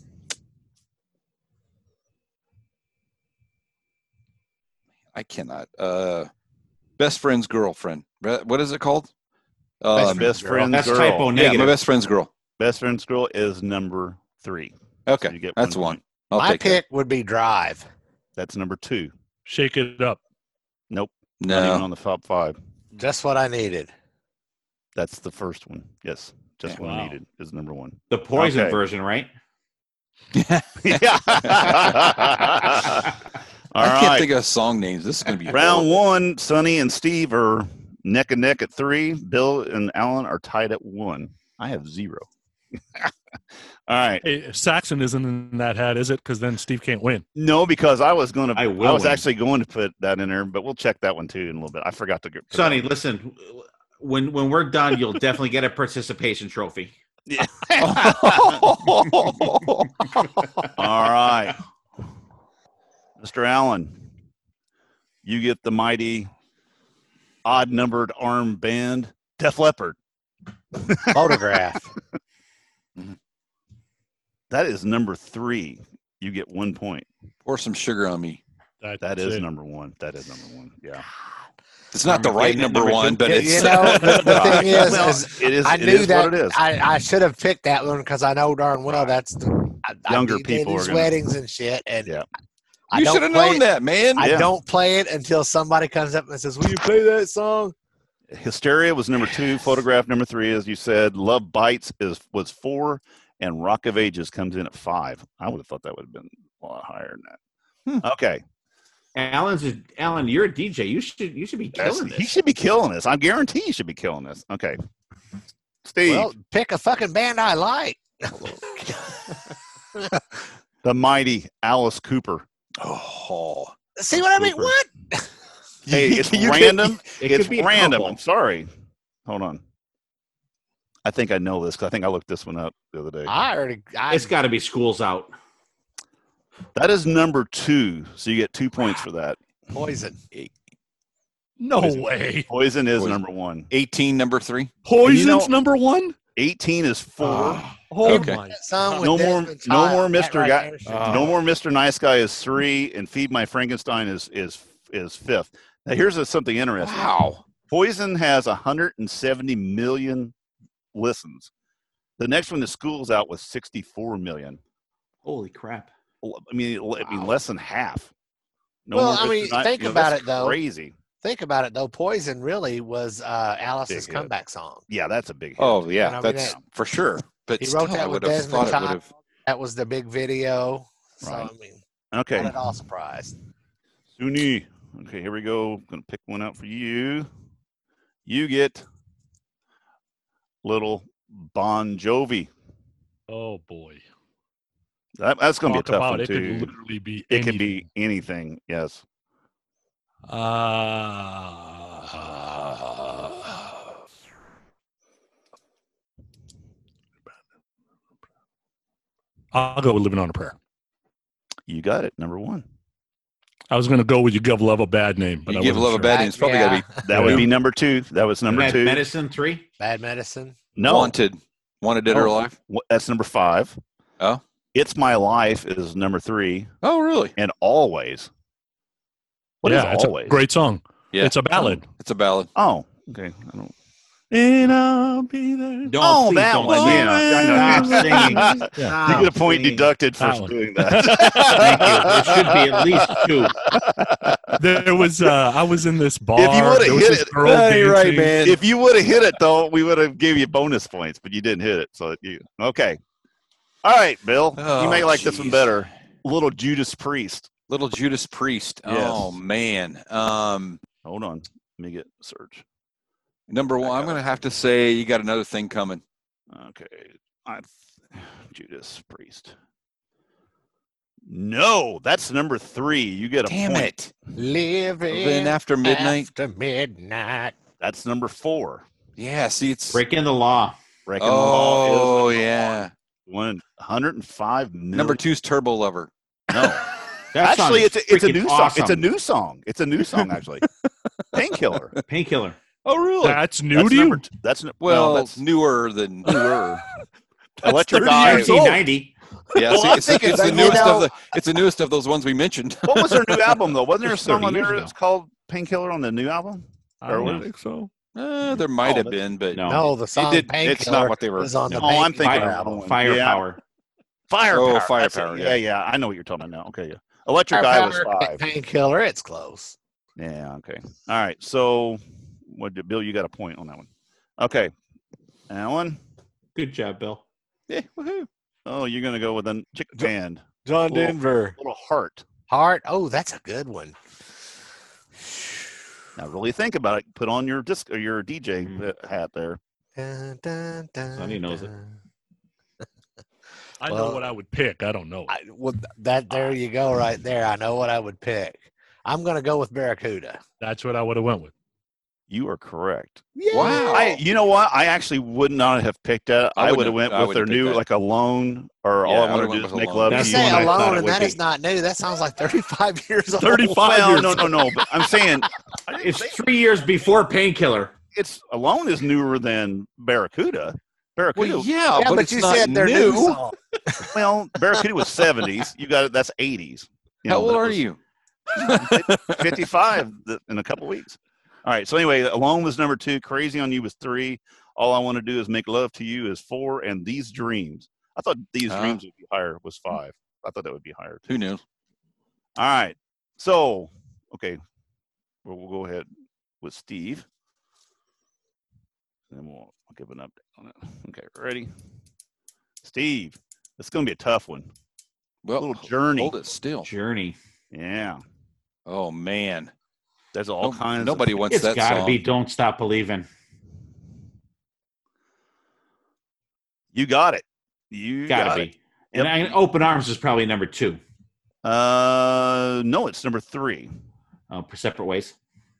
I cannot. Uh best friend's girlfriend. What is it called? Best Um, friend's Best girl. friend's That's girl. typo yeah, negative. my best friend's girl. Best friend's girl is number three. Okay, So you get that's one one. point. I'll My take pick would be Drive. That's number two. Shake it up. Nope. that. Not even No. on the top five. Just what I needed. That's the first one. Yes. Just Yeah. what I Wow. needed is number one. The Poison Okay. version, right? yeah. All I can't right. think of song names. This is going to be Round horrible. one, Sonny and Steve are neck and neck at three. Bill and Alan are tied at one. I have zero. All right. Hey, Saxon isn't in that hat, is it? Because then Steve can't win. No, because I was going to. I I, will was win. actually going to put that in there, but we'll check that one too in a little bit. I forgot to get. put Sonny, that listen. When when we're done, you'll definitely get a participation trophy. one. All right, Mister Allen, you get the mighty odd-numbered arm band, Def Leppard. Photograph. That is number three. You get one point. Pour some sugar on me. That, That that's is it. number one. That is number one. Yeah. It's not the Number- right number number two. one, but You- it's you know, the, the thing is, Well, is it is. I it knew is that what it is. I, I should have picked that one because I know darn well that's the I, Younger I D J people are these gonna- weddings and shit, and Yeah. I you don't should have play known it- that, man. I Yeah. don't play it until somebody comes up and says, "Will you play that song?" Hysteria was number two. Photograph number three, as you said. Love Bites is was four, and Rock of Ages comes in at five. I would have thought that would have been a lot higher than that. Okay, Alan's a, Alan, you're a D J. You should you should be That's- killing he this. should be killing this. I guarantee he should be killing this. Okay, Steve, Well, pick a fucking band I like. the mighty Alice Cooper. Oh, See what I mean? Cooper. What? Hey, it's You can- random. It It's could be a random. couple. I'm sorry. Hold on. I think I know this because I think I looked this one up the other day. I already. I, It's got to be Schools Out. That is number two, so you get two points for that. Poison. No Poison. way. Poison is Poison. number one. eighteen, number three. Poison's You know- number one? eighteen is four. Oh, Okay. my. Song with No more- Desmond no Child. more That Mister right Guy- there should- Uh, No More Mister Nice Guy is three, and Feed My Frankenstein is is is fifth. Now here's a, something interesting. Wow. Poison has one hundred seventy million listens. The next one, The School's Out, with sixty-four million. Holy crap! I mean, I mean Wow. less than half. No Well, More I Mister mean, Ni- think you know, about that's it, though. Crazy. Think about it though. Poison really was uh, Alice's Big hit. comeback song. Yeah, that's a big hit. Oh, yeah, I mean, that's that- for sure. But He still, wrote that I with would have Desmond thought it would Child. have. That was the big video. So Right. I mean, Okay. not at all surprised. Suni. Okay, here we go. Gonna pick one out for you. You get little Bon Jovi. Oh, boy. That, that's gonna Talk be a tough about one it. too. Could literally be It can anything. be anything. Yes. Uh, I'll go with Living on a Prayer. You got it. Number one. I was going to go with You Give Love a Bad Name, but You I give wasn't love a sure. bad name. It's probably Yeah. got to That would Yeah. be number two. That was number Bad two. Medicine three. Bad Medicine. be No, wanted, wanted, dead or No. alive. Wh- that's number five. Oh, It's My Life is number three, oh, really? and Always. What is yeah, it's Always? a great song. Yeah, It's a ballad. It's a ballad. Oh, okay. I don't. And I'll be there. Don't, Oh, please that don't one. sing. Yeah, I know. Stop singing. Yeah. You get a point singing. deducted for That one. doing that. Thank you. There should be at least two. There was, uh, I was in this bar. If you would've there was hit this it- girl Yeah, you're right, dancing. man. If you would have hit it, though, we would have gave you bonus points, but you didn't hit it. So you okay. All right, Bill. you Oh, may like this one jeez. better. Little Judas Priest. Little Judas Priest. Yes. Oh man. Um, Hold on. Let me get search. number one, I'm going to have to say you got another thing coming. Okay. I, Judas Priest. No, that's number three. You get a Damn point. it. Living Then after midnight. After midnight. That's number four. Yeah. See, it's. Breaking the law. Breaking the Law is Oh number yeah. one. Won one hundred five million. Number two's Turbo Lover. No. That song Actually, is it's a, it's a freaking new song. awesome. It's a new song. It's a new song, actually. Painkiller. Painkiller. Oh, really? That's new That's to you? number two. That's n- well, well, that's newer than newer. Electric thirty Eye. years old. nineteen ninety. Yeah, Well, see, I'm it's, thinking it's the that, you newest know- of the it's the newest of those ones we mentioned. What was their new album though? Wasn't there a It was song thirty on there years that's ago. called Painkiller on the new album? I don't Or- think so. Uh, there might Oh, have that's- been, but No. No, the song did- Painkiller it's not what they were- is on the Oh, I'm Painkiller thinking of album. one. Firepower. Firepower. Oh, That's it. Firepower, Yeah, yeah. yeah. I know what you're talking about now. Okay, yeah. Electric Eye was Firepower, five. Painkiller, it's close. Yeah. Okay. All right. So, what did Bill? You got a point on that one. Okay. Alan. Good job, Bill. yeah, woohoo. Oh, you're gonna go with a chick band. John Cool. Denver. Little heart. Heart. Oh, that's a good one. Now, really think about it. Put on your disc or your D J Mhm. hat there. Dun, dun, dun, Sonny knows it. dun. I know Well, what I would pick. I don't know. I, well, that there you go, right there. I know what I would pick. I'm gonna go with Barracuda. That's what I would have went with. You are correct. Wow. I, you know what? I actually would not have picked that. I I, would wouldn't have went have- I with their wouldn't new, pick that. like Alone, or Yeah, All I I Want would've to Do went Is with Make Alone. Love You to That's You. the say one I thought alone, it and would that be. is not new. That sounds like thirty-five years old. thirty-five Well, years. no, no, no. But I'm saying It's three years before Painkiller. it's Alone is newer than Barracuda. Barracuda, Well, yeah, Yeah, but, but, it's you not said they're new. new. song. well, Barracuda was seventies. You got it. That's eighties. You How know, old that are was you? fifty-five th- in a couple weeks. All right. So anyway, Alone was number two. Crazy on You was three. All I Want to Do Is Make Love to You is four. And These Dreams. I thought These Ah. Dreams would be higher. Was five. I thought that would be higher. Too. Who knew? All right. So, okay. We'll, we'll go ahead with Steve. And then we'll I'll give an update on it. Okay. Ready? Steve. It's going to be a tough one. Well, little journey. Hold it still. Journey. Yeah. Oh man, There's all No- kinds nobody of. wants It's that got to song. be Don't Stop Believing. You got it. You Got got to it. be. And I, Open Arms is probably number two. Uh, no, it's number three. Oh, for Separate Ways.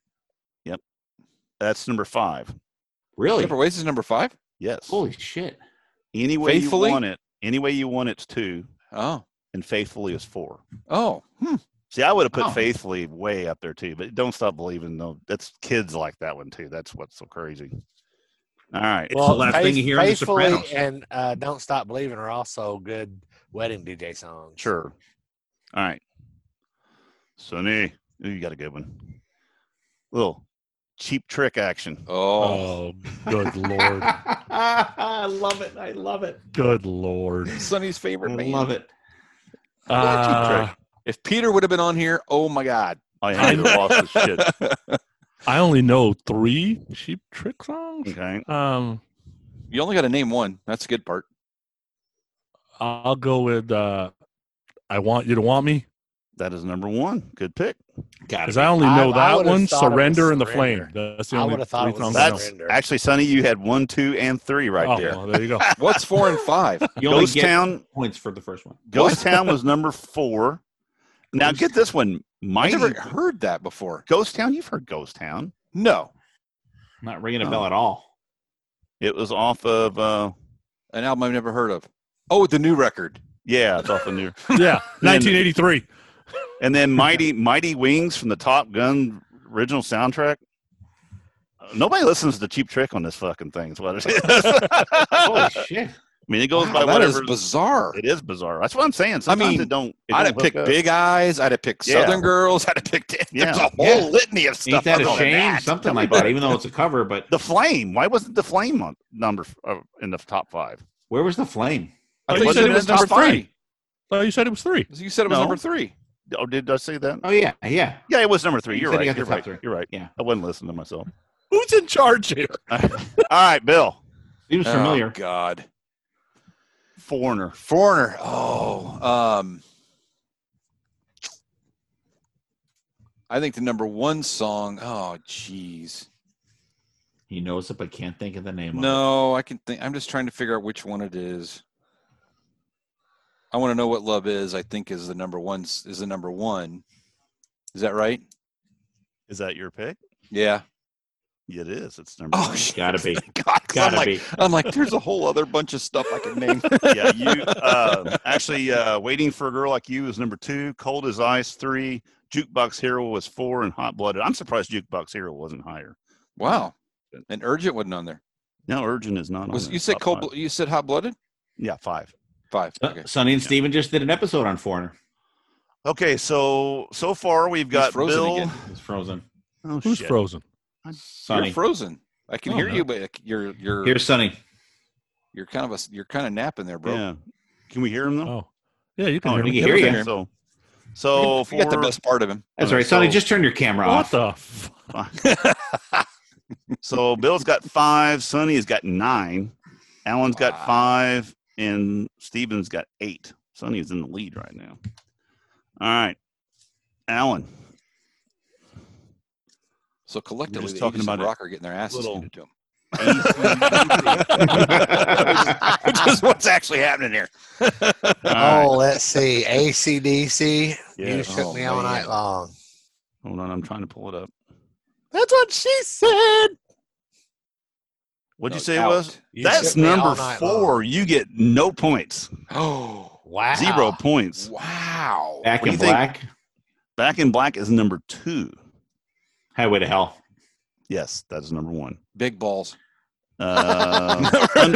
That's number five. Really? Separate Ways is number five. Yes. Holy shit. Any way Faithfully? you want it. Any way you want it's two, Oh, and Faithfully is four. oh, hmm. See, I would have put Oh. Faithfully way up there too, but Don't Stop Believing. No, that's kids like that one too. That's what's so crazy. All right. It's the last thing you hear on The Faithfully Sopranos. and uh, Don't Stop Believing are also good wedding D J songs. Sure. All right. Sonny, ooh, you got a good one. Little Cheap Trick action. oh, Oh, good lord. I love it. I love it. Good lord. Sonny's I favorite man. love it. Uh, If Peter would have been on here, oh my God. I had lost his shit. I only know three Cheap Trick songs. Okay. Um, You only got to name one. That's the good part. I'll go with uh, I Want You to Want Me. That is number one. Good pick. Got Because it. I only I- know I that would've one, thought it was Surrender and the Surrender. Flame. That's the I only would've thought three it was songs I know. That's Surrender. actually, Sonny, you had one, two, and three right Oh, there. well, there you go. What's four and five? You only Ghost get Town. points for the first one. Ghost Town was number four. Now Ghost get this one. I Mighty never heard that before. Ghost Town. You've heard Ghost Town. No, Not ringing a Oh. bell at all. It was off of. uh an album I've never heard of. Oh, the new record. Yeah, it's off of new. Yeah, nineteen eighty-three. And then Mighty Mighty Wings from the Top Gun original soundtrack. Uh, Nobody listens to Cheap Trick on this fucking thing. Is what it is. Holy I shit. mean, it goes Wow, by that is whatever. bizarre. It is bizarre. That's what I'm saying. Sometimes mean, it don't. It I'd don't have picked hook up. Big Eyes. I'd have picked Yeah. Southern Girls. I'd have picked. There's Yeah. a whole Yeah. litany of stuff. Ain't that a other than shame? that. Something Tell me like about that, it. even though it's a cover. But The Flame. Why wasn't the Flame on number uh, in the top five? where was the flame? I Oh, thought you you said said it it was was number top five. three. Oh, you said it was three. You said it was No. number three. Oh, did I say that? Oh, yeah. Yeah. Yeah, it was number three. You You're said right. you got the You're top right. three. You're right. Yeah. I wasn't listening to myself. Who's in charge here? All right, Bill. Seems familiar. Oh God. Foreigner. Foreigner. Oh, um, I think the number one song. Oh, jeez. He knows it, but can't think of the name of No, I can think. I'm just trying to figure out which one it is. I want to know what Love Is. I think is the number one. Is the number one. Is that right? Is that your pick? Yeah. Yeah, it is. It's number Oh, one. shit. Gotta be. God, Gotta I'm be. like, I'm like, there's a whole other bunch of stuff I can name. Yeah, you uh, actually uh, Waiting for a Girl Like You is number two. Cold as Ice three. Jukebox Hero was four, and Hot Blooded. I'm surprised Jukebox Hero wasn't higher. Wow. And Urgent wasn't on there. No, Urgent is not Was on you there. said Top cold? five. Blo- You said hot blooded? Yeah, five. Five. Uh, Okay. Sonny and Steven just did an episode on Foreigner. Okay, so so far we've got frozen Bill. again. It's Frozen. Oh, Who's shit. frozen? Sonny. You're frozen. I can Oh, hear no. you, but you're you're Here's Sonny. you're kind of a you're kind of napping there, bro. Yeah. Can we hear him though? Oh, yeah, you can Oh, hear we me. can hear Okay, you. So, so You for got the best part of him. That's Okay, right. Sonny, so- just turn your camera What off. the? F- so Bill's got five. Sonny has got nine. Alan's got Wow. five, and Steven's got eight. Sonny is in the lead right now. All right, Alan. So collectively, just the talking Aegis of about a rock are getting their asses little- handed to them. All Which is what's actually happening here. right. Oh, let's see. A C D C. Yeah. You shook Oh, me all man. night long. Hold on, I'm trying to pull it up. That's what she said. What'd No, you say it out. was? You That's shook me all number night four. long. You get no points. Oh, Wow. Zero points. wow. Back What do in you think? Black. Back in Black is number two. Highway to Hell. Yes, that's number one. Big balls. Uh,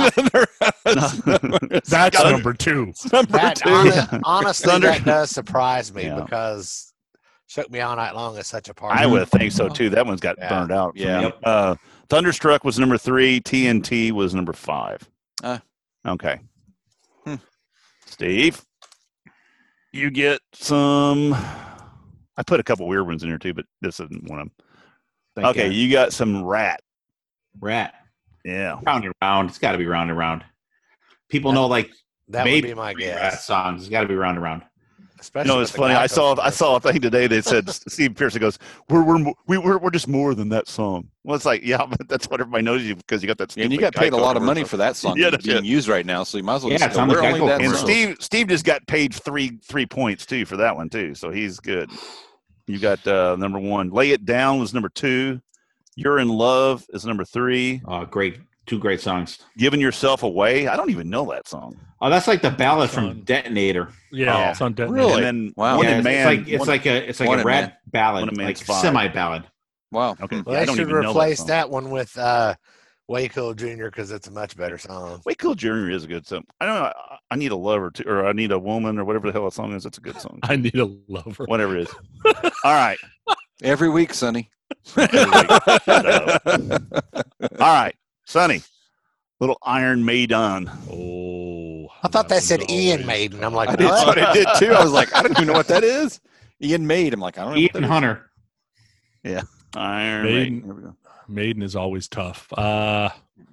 That's number two. number That, two. hon- honestly, Thunder- that does surprise me Yeah. because Shook Me All Night Long is such a part I of would it. think so too. That one's got Yeah. burned out. for Yeah. me. Uh, Thunderstruck was number three. T N T was number five. Uh. Okay. Hmm. Steve, you get some. I put a couple weird ones in here too, but this isn't one of them. Thank Okay, God. you got some Rat. Rat. Yeah. Round and round. It's got to be round and round. People know like That maybe would be my three Rat guess. songs. It's got to be round and round. Especially You know, with it's the funny. guy I saw coaching I us. saw a thing today that said Steve Pearson goes, "We're we're we we're we're just more than that song." Well, it's like, yeah, but that's what everybody knows you because you got that. And you stupid got paid a Geico lot of money commercial. for that song Yeah, that's that's being used right now, so you might as well Yeah, just it's go, on the we're only Geico that And commercial. song. Steve Steve just got paid three three points too for that one too, so he's good. You got uh, number one. Lay It Down was number two. You're in Love is number three. Oh, great. Two great songs. Giving Yourself Away. I don't even know that song. Oh, that's like the ballad Son. from Detonator. Yeah, Oh, it's on Detonator. really? And then Wow. Wanted Yeah, it's, Man. it's like it's Wanted- like a it's like Wanted a rat Man. ballad, Wanted like Man's five. semi ballad. Wow. Okay. Well, Yeah, I they don't should even know replace song. that, one with uh, Waco Junior because it's a much better song. Wait Cool Junior is a good song. I don't know. I, I need a lover too, or I need a woman, or whatever the hell that song is. It's a good song. I need a lover. Whatever it is. All right. Every week, Sonny. All right, Sonny. Little Iron Maiden. Oh, I thought that one's said Ian always Maiden. I'm tough. like, I did, what? what I did too. I was like, I don't even know what that is. Ian Maid. I'm like, I don't know. Ian what that is. Hunter. Iron Maiden. Maiden. Here we go. Maiden is always tough. Uh,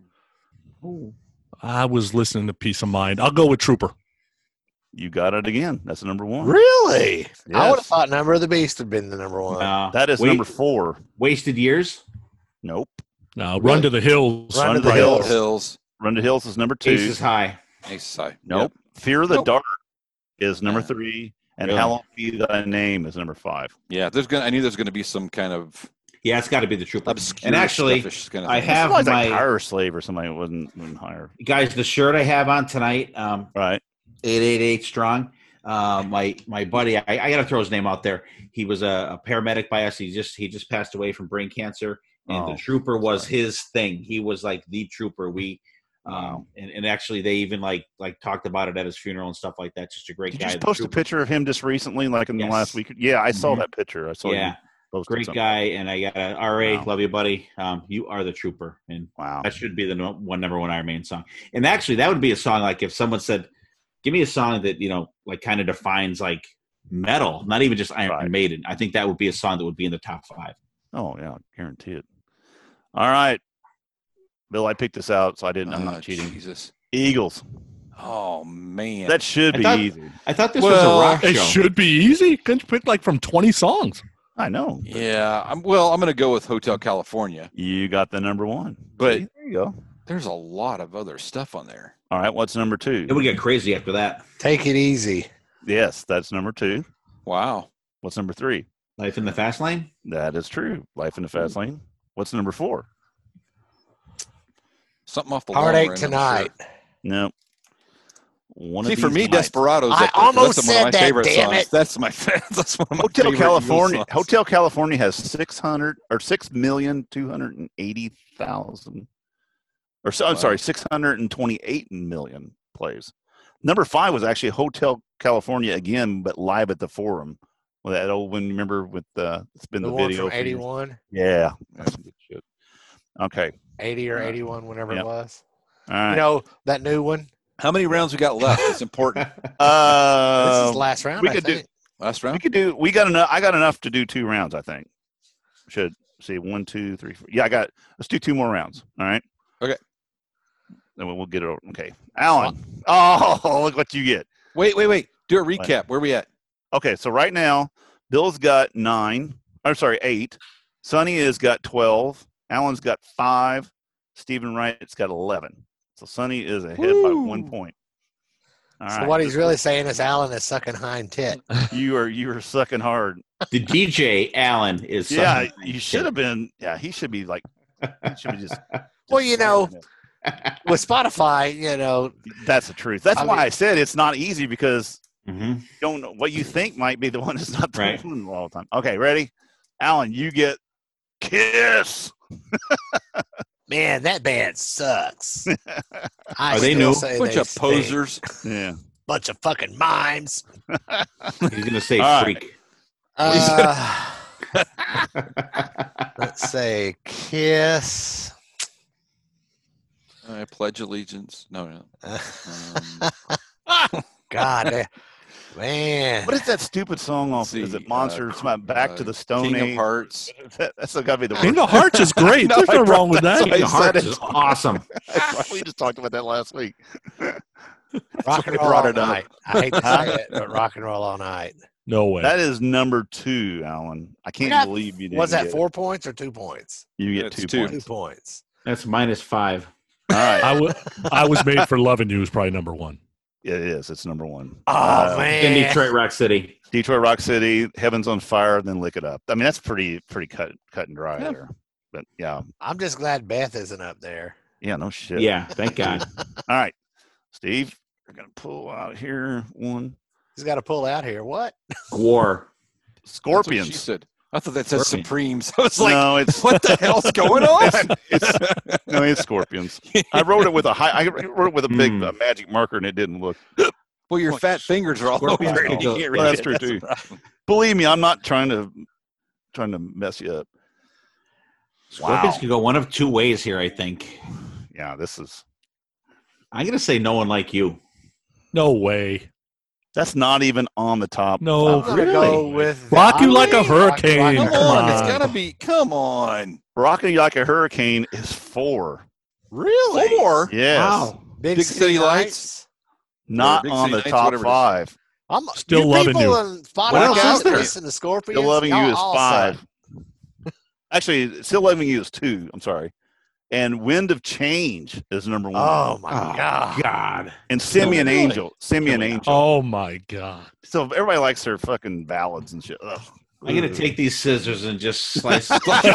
I was listening to Peace of Mind. I'll go with Trooper. You got it again. That's the number one. Really? I would have Yes. thought Number of the Beast would have been the number one. Uh, That is Wait- number four. Wasted Years. Nope. Now, Run to the Hills. Run to Run the to Hills. Hills. Hills. Run to Hills is number two. Aces High. Ace side. Nope. Fear of the Nope. Dark is number Yeah. three. And Really? How Long Be Thy Name is number five. Yeah, there's gonna. I knew there's gonna be some kind of Yeah, it's got to be the Trooper. obscure, And actually, stuffish kind of I thing. have Somebody's like my Power Slave or somebody that wasn't, wasn't higher. guys. The shirt I have on tonight, um, Right. eight eight eight strong. Uh, my my buddy, I, I got to throw his name out there. He was a, a paramedic by us. He just he just passed away from brain cancer, and Oh, the Trooper was sorry. his thing. He was like the Trooper. We. Um, and, and actually, they even like like talked about it at his funeral and stuff like that. Just a great Did guy. you just the post a Trooper. picture of him just recently, like in the Yes. last week? Yeah, I saw Mhm. that picture. I saw Yeah. you posted Great something. guy, and I got a R A. Wow. Love you, buddy. Um, you are the Trooper, and Wow. that should be the no, one number one Iron Maiden song. And actually, that would be a song like if someone said, "Give me a song that you know, like kind of defines like metal, not even just Iron Right. Maiden." I think that would be a song that would be in the top five. Oh yeah, guarantee it. All right, Bill, I picked this out, so I didn't. I'm Oh, not cheating. Jesus. Eagles. Oh man. That should I be thought- easy. I thought this Well, was a rock It show. should be easy. Couldn't you pick like from twenty songs? I know. yeah. I'm, well, I'm gonna go with Hotel California. You got the number one. But- See, there you go. There's a lot of other stuff on there. All right, what's number two? It would get crazy after that. Take it easy. Yes, that's number two. Wow. What's number three? Life in the Fast Lane. That is true. Life in the Fast Lane. What's number four? Something off the long Heartache run, I'm Tonight. sure. No. One See, of for these me, nights. Desperados. I up there, 'cause almost that's one of my said that, favorite damn songs. it. That's my that's one of my Hotel favorite California. Eagles songs. Hotel California has six hundred or six million two hundred and eighty thousand, or so, I'm Wow. sorry, six hundred and twenty-eight million plays. Number five was actually Hotel California again, but live at the Forum. Well, that old one, remember with the it's been The, the, one video from for years. eighty-one, Yeah, that's some good shit. Okay, eighty or Uh, eighty-one, whenever yeah. it was. all right. You know, that new one. How many rounds we got left? It's important. uh, This is the last round, we I could do- think. Last we round. could do. We got enough. I got enough to do two rounds. I think. Should see one, two, three, four. Yeah, I got. Let's do two more rounds. All right. Okay. Then we'll get it over. Okay, Alan. Oh, look what you get. Wait, wait, wait. Do a recap. Where we at? Okay, so right now, Bill's got nine. I'm sorry, eight. Sonny has got twelve. Alan's got five. Stephen Wright's got eleven. So Sonny is ahead by Woo. one point. All So right. what he's really saying is Alan is sucking hind tit. You are you are sucking hard. The D J Alan is. Yeah, sucking you should have been. Yeah, he should be like. He should be just. Well, you know, just- with Spotify, you know, that's the truth. That's I why mean- I said it's not easy because Mhm. you don't know what you think might be the one that's not the Right. one all the time. Okay, ready? Alan, you get Kiss. man, that band sucks. I Are they still new? say Bunch they of stink. posers. Yeah. Bunch of fucking mimes. He's gonna say All right. freak. Uh, let's say Kiss. I pledge allegiance. No, no. Um, God, eh, man. What is that stupid song off? Let's Is see, it Monster? uh, It's about Back uh, to the Stone King Age. of Hearts. That, that's got to be the King worst. of Hearts is great. No, There's I no brought wrong with that that. up. King of said Hearts it. is awesome. We just talked about that last week. Rock and I roll brought all it up. night. I hate to say it, but rock and roll all night. No way. That is number two, Alan. I can't got- believe you didn't. Was that get four points or two points? It. You get It's two, two. Two points. points. That's minus five. All right. I was I was made for loving you is probably number one. It is. It's number one. Oh, Uh, man. In Detroit Rock City. Detroit Rock City, Heaven's on Fire, then Lick It Up. I mean, that's pretty pretty cut cut and dry Yeah. there. But yeah, I'm just glad Beth isn't up there. yeah, no shit. Yeah, thank God. All right, Steve, we're gonna pull out here one He's got to pull out here. What? War. That's what she Scorpions. said. I thought that said Scorpion. Supremes. I was like, no, it's what the hell's going on? it's no, it's Scorpions. I wrote it with a high. I wrote it with a big Hmm. uh, magic marker, and it didn't look. Well, your fat fingers are all Scorpions over it. could You go- can't Well, read that's it. true, too. the problem. Believe me, I'm not trying to trying to mess you up. Scorpions Wow. could go one of two ways here, I think. Yeah, this is I'm gonna say no one like you. No way. that's not even on the top. No. I'm five. going to really? go with. Rock You Like a Rock You Like Hurricane. a Come on, it's on. got to be. Come on. Rocking You Like a Hurricane is four. Really? Four. Yes. Wow. Big, Big City, City Lights. Not Big on City the Nights, top whatever it is. five. I'm Still you loving people you. in Spotify What else is that there? listen to Scorpions. Still Loving You y'all is all five. suck. Actually, Still Loving You is two. I'm sorry. And Wind of Change is number one. Oh my Oh, God. God. And Simeon really? Angel. Simeon Really? Angel. Oh my God. So everybody likes their fucking ballads and shit. Ugh. I'm gonna take these scissors and just slice. Good All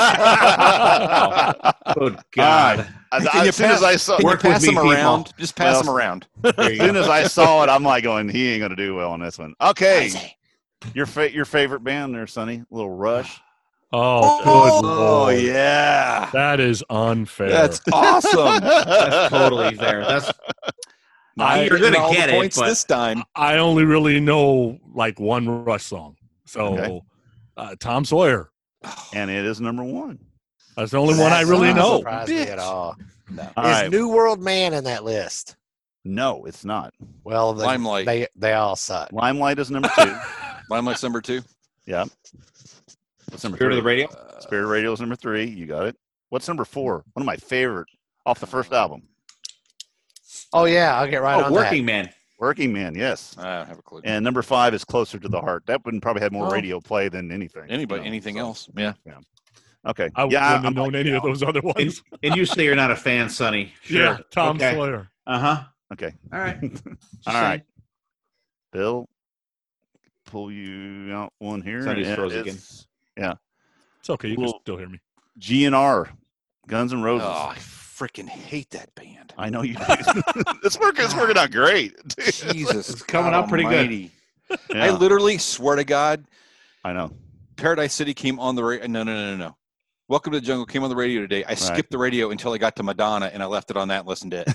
God. right. As, Can you as soon as pass- I saw, Can you Work with pass me, them people. around? Just pass Well, them around. There as you soon go. as I saw it, I'm like going, he ain't gonna do well on this one. Okay, your fa- your favorite band there, Sonny? A little Rush. Oh, good Oh, Lord. yeah. That is unfair. That's awesome. That's totally fair. That's I- you're gonna All the get it, points but this time. I only really know like one Rush song. So Okay. uh, Tom Sawyer. And it is number one. That's the only one I That's really not know. surprised me at all. No. All Is right. New World Man in that list? No, it's not. Well, they, Limelight. They they all suck. Limelight is number two. Limelight's number two. Yeah. What's number Spirit three? of the Radio. Uh, Spirit Radio is number three. You got it. What's number four? One of my favorite off the first album. Oh yeah, I'll get right Oh, on Working Man. Working Man, yes. I don't have a clue. And number five is Closer to the Heart. That one probably had more Oh. radio play than anything. Anybody, you know, anything so- else? Yeah. Okay. I yeah, wouldn't have known like any you of now. those other And, ones. and you say you're not a fan, Sonny. Yeah, Tom Okay. Sawyer. Uh huh. Okay. All right. All right. Bill, pull you out one here. Sonny's and froze it's It's okay. You Well- can still hear me. G N R, Guns N' Roses. Oh, freaking hate that band. I know you do. it's working. It's working out great. Jesus, It's coming out pretty good. almighty. Yeah, I literally swear to God, I know. Paradise City came on the radio. No, no, no, no, no. Welcome to the Jungle came on the radio today. I skipped the radio until I got to Madonna, and I left it on that and listened to it.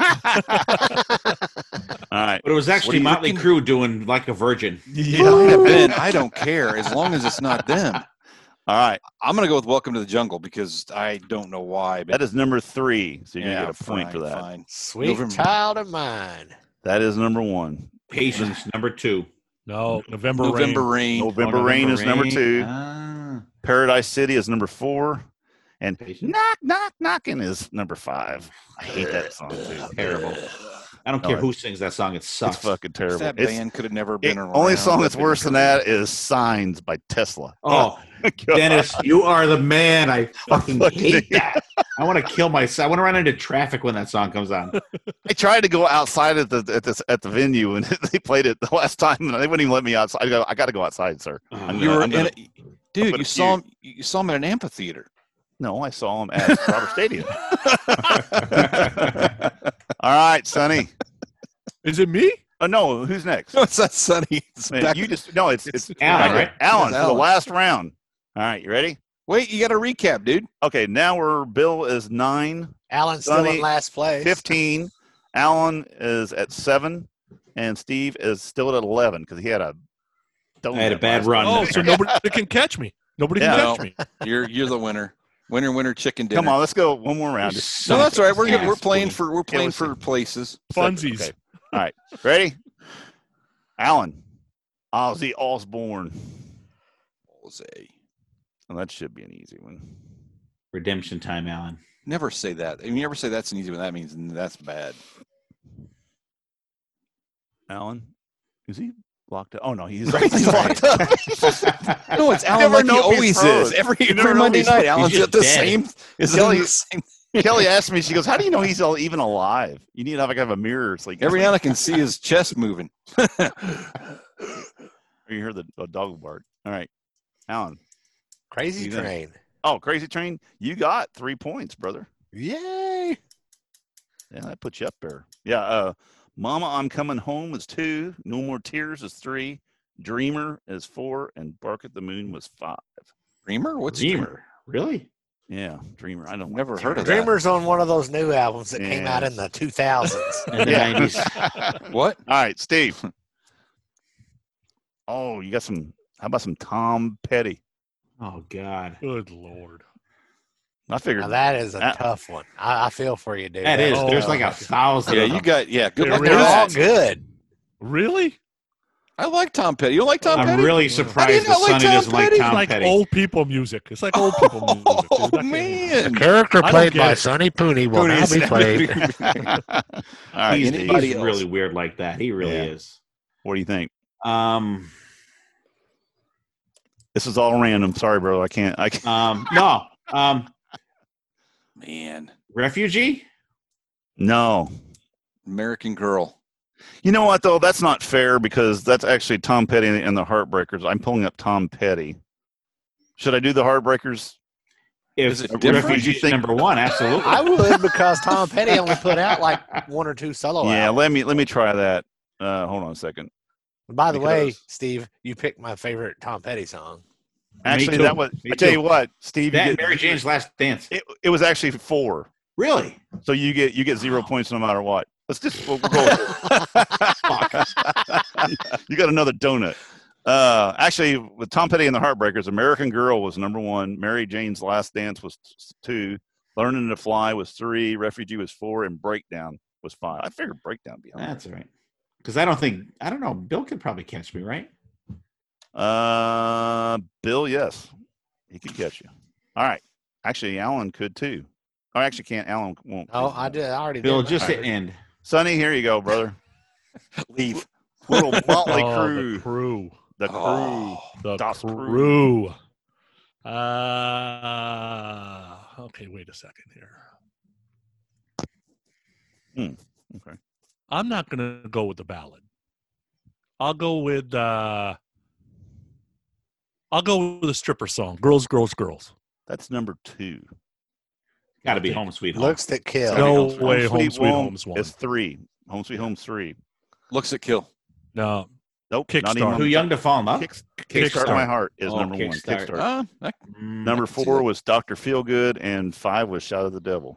All right. But it was What actually are you Motley looking- Crue doing Like a Virgin. It might have been. I don't care as long as it's not them. All right. I'm gonna go with Welcome to the Jungle because I don't know why. But That is number three. So you're yeah, going to get a point fine, for that. Fine. Sweet November. child of mine. That is number one. Patience, number two. No, November, November Rain. Rain. November, Oh, Rain November is number Rain. two. Ah. Paradise City is number four. And Patience. Knock, Knock, Knocking is number five. I hate that song too. Terrible. I don't No, care it- who sings that song. It sucks. It's fucking terrible. That It's- band could have never it- been around. only song that's Been worse than that is Signs by Tesla. Oh, Dennis, you are the man. I fucking fucking hate hate that. I want to kill myself. I want to run into traffic when that song comes on. I tried to go outside at the at this at the venue and they played it the last time and they wouldn't even let me outside. I go, I got to go outside, sir. I'm You gonna- were I'm in gonna- a, dude. put You a saw few- him. You saw him at an amphitheater. No, I saw him at Robert Stadium. All right, Sonny. Is it me? Oh no, who's next? No, it's not Sunny. It's Man, back- you just no, it's it's Alan, right? Alan It's for the Alan. last round. All right, you ready? Wait, you got to recap, dude. Okay, now we're Bill is nine, Alan's still Sonny, in last place. fifteen. Alan is at seven, and Steve is still at eleven because he had a. I had a donut bad last run. time. Oh, so nobody can catch me. Nobody can Yeah. catch me. You're you're the winner. Winner, winner, chicken dinner. Come on, let's go one more round. No, that's all right. We're Yeah. we're playing for we're playing was- for places. Funsies. Okay. All right, ready? Alan, Ozzy Osbourne. Jose. Well, that should be an easy one. Redemption time, Alan. Never say that. If you never say that's an easy one, that means that's bad. Alan, is he locked up? Oh no, he's, Right, he's locked up. No, it's Alan never like he know if he's always froze. is. Every, You never every know if Monday he's- night, he's Alan's just at the dead. same. Is Kelly- the same. Kelly asked me, she goes, "How do you know he's all, even alive? You need to have like have a mirror so you can Every now and I can see his chest moving. you hear the a dog bark." All right, Alan. Crazy You think- train. Oh, Crazy Train, you got three points, brother. Yay. Yeah, that puts you up there. Yeah, uh, Mama, I'm Coming Home is two. No More Tears is three. Dreamer is four, and Bark at the Moon was five. Dreamer? What's Dreamer? Dreamer. Really? Yeah, Dreamer. I don't Never heard of that. Dreamer's on one of those new albums that came out Yeah. in the two thousands. In the nineties. What? All right, Steve. Oh, you got some. How about some Tom Petty? Oh, God. Good Lord. I figured Now that is a That- tough one. I, I feel for you, dude. That is. Oh, There's like a thousand. Yeah, of you them. got. Yeah, good It luck really with They're all that. good. Really? I like Tom Petty. You don't like Tom I'm Petty? really How do surprised you that not like Sonny Tom doesn't like Petty? Tom like Petty. old people music. It's like old people music. dude. Oh I can't- man! Character I don't played get by it. Sonny Pooney will now Cooney's be played. All right, he's, Steve, anybody he's else? really weird like that. He really Yeah. is. what do you think? Um, This is all random. Sorry, bro. I can't. I can't. um, no. Um, Man, Refugee? No. American Girl. You know what though? That's not fair because that's actually Tom Petty and the Heartbreakers. I'm pulling up Tom Petty. Should I do the Heartbreakers? If Is it different? Refugee You think- number one, absolutely. I would because Tom Petty only put out like one or two solo yeah. albums. Let me let me try that. Uh, hold on a second. By the way, because- Steve, you picked my favorite Tom Petty song. Actually, too. that was. Me I tell too. you what, Steve. that You and get, Mary Jane's Last Dance. it, it was actually four. Really? So you get you get zero points no matter what. Let's just we'll, we'll go. You got another donut. Uh, actually, with Tom Petty and the Heartbreakers, American Girl was number one. Mary Jane's Last Dance was t- two. Learning to Fly was three. Refugee was four, and Breakdown was five. I figured Breakdown would be on. That's all right. Because I don't think, I don't know, Bill could probably catch me, right? Uh, Bill, yes, he could catch you. All right. Actually, Alan could too. Oh, actually, can't. Alan won't. Oh, I did. I already Bill, did. just mine. hit end. Sonny, here you go, brother. Leave. Little Motley Oh, Crue. the crew. The Crew. Oh, The Das crew. Uh, okay, wait a second here. Hmm, okay. I'm not going to go with the ballad. I'll go with uh, I'll go with the stripper song, "Girls, Girls, Girls." That's number two. Got to be Home Sweet Home. Looks that kill. No Home way Home Sweet Sweet Home Home's one. It's three. Home Sweet Home's three. Looks at kill. No. Nope. Kickstart. Not even on Too the- young to fall in love. Kick, Kickstart Kickstart. My Heart is Oh, number one. Kickstart. Kickstart. Uh, that- Mm, Number I can see four that. was Doctor Feelgood, and five was Shout of the Devil.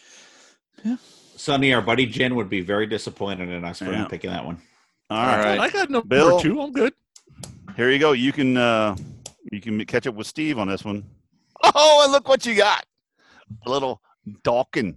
Sonny, our buddy Jen would be very disappointed in us for Yeah. not picking that one. All All right. right. I got number Bill. two. I'm good. Here you go. You can uh, you can catch up with Steve on this one. Oh, and look what you got. A little Dawkin.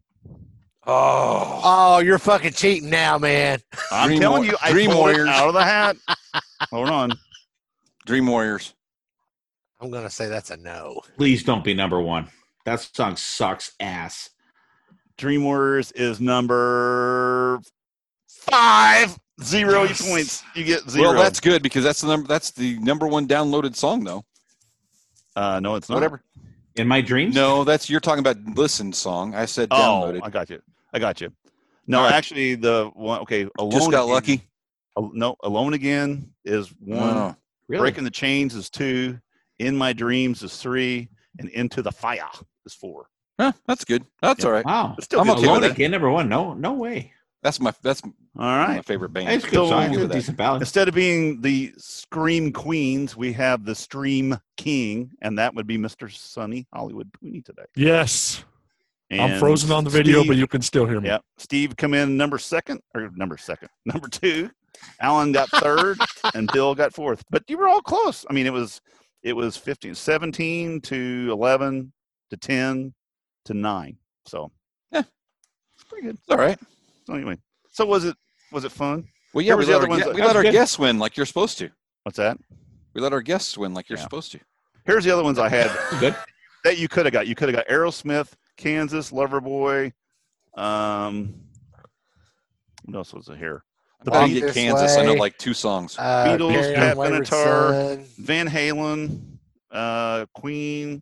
Oh, Oh, you're fucking cheating now, man. I'm Dream telling Wa- you, I Dream pulled it Warriors. out of the hat. Hold on. Dream Warriors. I'm gonna say that's a no. Please don't be number one. That song sucks ass. Dream Warriors is number five. Zero Yes. points. You get zero. Well, that's good because that's the number. That's the number one downloaded song, though. uh, no, it's not. Whatever. In my dreams? No, that's you're talking about listened song. I said Oh, downloaded. I got you. I got you. No, All right. actually, the one. Okay, Alone Just got Again- lucky. Al- No, Alone Again is one. Oh. Really? Breaking the Chains is two. In My Dreams is three. And Into the Fire is four. Huh, that's good. That's Yeah. all right. Wow. It's still I'm good. okay with Alone that. Again, number one. No, no way. That's my that's All my right. favorite band. It's a good So- song. Give It's it a that. decent ballad. Instead of being the Scream Queens, we have the Stream King, and that would be Mister Sonny Hollywood Pooney today. Yes. I'm And frozen on the video, Steve- but you can still hear me. Yeah, Steve come in number second or number second, number two. Alan got third, and Bill got fourth. But you were all close. I mean, it was it was fifteen, seventeen to eleven to ten to nine. So Yeah. it's pretty good. It's all right. So anyway, so was it was it fun? Well, yeah, Here we was the let, other our, ones gue- that- we That let was our good. guests win like you're supposed to. What's that? We let our guests win like you're Yeah. supposed to. Here's the other ones I had Good. that you could have got. You could have got Aerosmith, Kansas, Loverboy. Um, what else was it here? I gotta Walk get This Kansas. I know Way. like two songs. Uh, Beatles, Carry Cat On Wayward Benatar, Son. Van Halen, uh, Queen,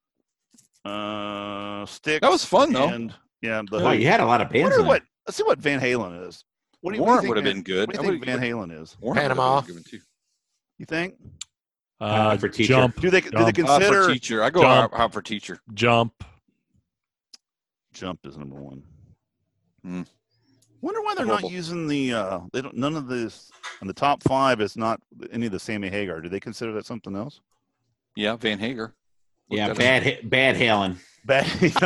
uh, Styx. That was fun, though. And yeah, the Wow, you had a lot of I bands. wonder in what. Let's see what Van Halen is. What do you, what do you Warrant think would have Van- been good. What do I you think would've- Van Halen is? Warrant would have Panama. been good too. You think? Uh, for teacher. jump, Do they do they Jump. Hot consider for teacher. I go Jump. hot, hot for teacher. jump. Jump is number one? Hmm. Wonder why they're Horrible. not using the. Uh, they don't. None of this in the top five is not any of the Sammy Hagar. Do they consider that something else? Yeah, Van Hager. Yeah, Look bad, Ha- bad Halen. Bad.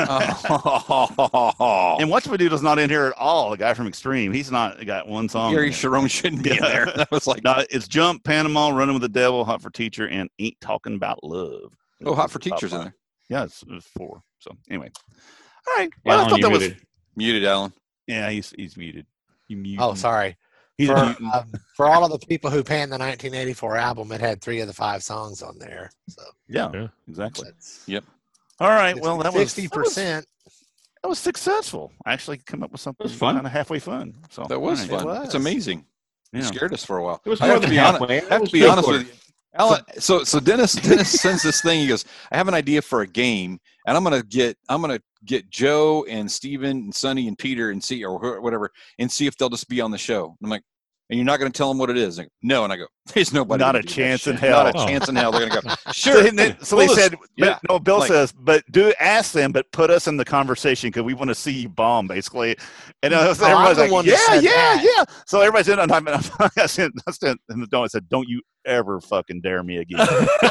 Oh. And Watch My Doodle's not in here at all. The guy from Extreme. He's not got one song. Gary in there. Sharon shouldn't be in Yeah. there. That was like, No, it's Jump, Panama, Running with the Devil, Hot for Teacher, and Ain't Talking About Love. oh, hot for Top teachers in five. there. Yeah, it's, it's four. So anyway, all right. Well, I Alan, thought you that was. muted. Muted, Alan. Yeah, he's he's muted. You mute. Oh, him. sorry. He's For, a mutant. um, for all of the people who panned the nineteen eighty-four album, it had three of the five songs on there. So yeah, Yeah. exactly. that's All right. Well, that was sixty that was, percent. that was successful. I actually come up with something was fun. kind of halfway fun. So That was all right. fun. was. It's amazing. You Yeah. scared us for a while. It was I more have to than be honest. halfway. I have It to be was honest good. with you. Alan, so so Dennis Dennis sends this thing. He goes, I have an idea for a game, and I'm gonna get I'm gonna get Joe and Steven and Sonny and Peter and see or wh- whatever and see if they'll just be on the show. And I'm like, and you're not gonna tell them what it is? And I go, no, and I go, there's nobody. Not gonna a do that chance in shit. Not a hell. chance in hell. They're gonna go. So, Sure. and then- so We'll they just- said, yeah. but, no, Bill Like- says, but do ask them, but put us in the conversation because we want to see you bomb, basically. And uh, so Oh, I'm everybody's the like, one yeah, that said yeah, that. yeah. So everybody's in, and I'm, I sent, I sent in the don't. I said, don't you ever fucking dare me again.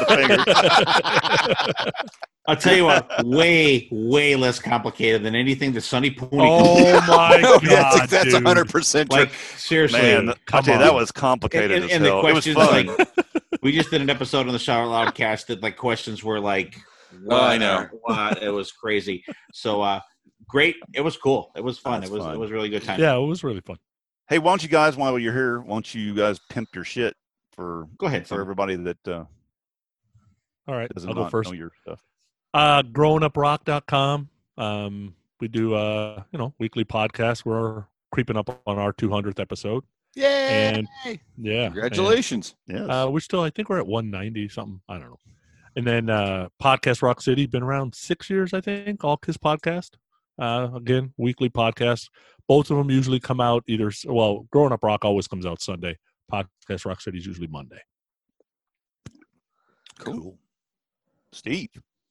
I'll tell you what, way, way less complicated than anything that Sonny Pooney. Oh my No, god, that's that's dude. one hundred percent true. like seriously. Man, I'll come tell you, that on. was complicated and, as and the hell. It was questions, fun. like, we just did an episode on the Shout Out Loud cast that like questions were like, Oh, I what know. or what? It was crazy. So, uh, great. It was cool. It was fun. That's It was fun. it was a really good time. Yeah, it was really fun. Hey, why don't you guys, while you're here, why don't you guys pimp your shit for Go ahead, for Sonny. everybody that uh, All right, doesn't I'll go not first. know your stuff. Uh, growing up rock dot com. Um, we do uh, you know, weekly podcast. We're creeping up on our two hundredth episode. Yay! And yeah, Congratulations. Yes. And, uh, we're still, I think we're at one ninety something. I don't know. And then uh, Podcast Rock City, been around six years, I think. All Kiss podcast. Uh, again, weekly podcast. Both of them usually come out either. Well, Growing Up Rock always comes out Sunday. Podcast Rock City is usually Monday. Cool. Steve.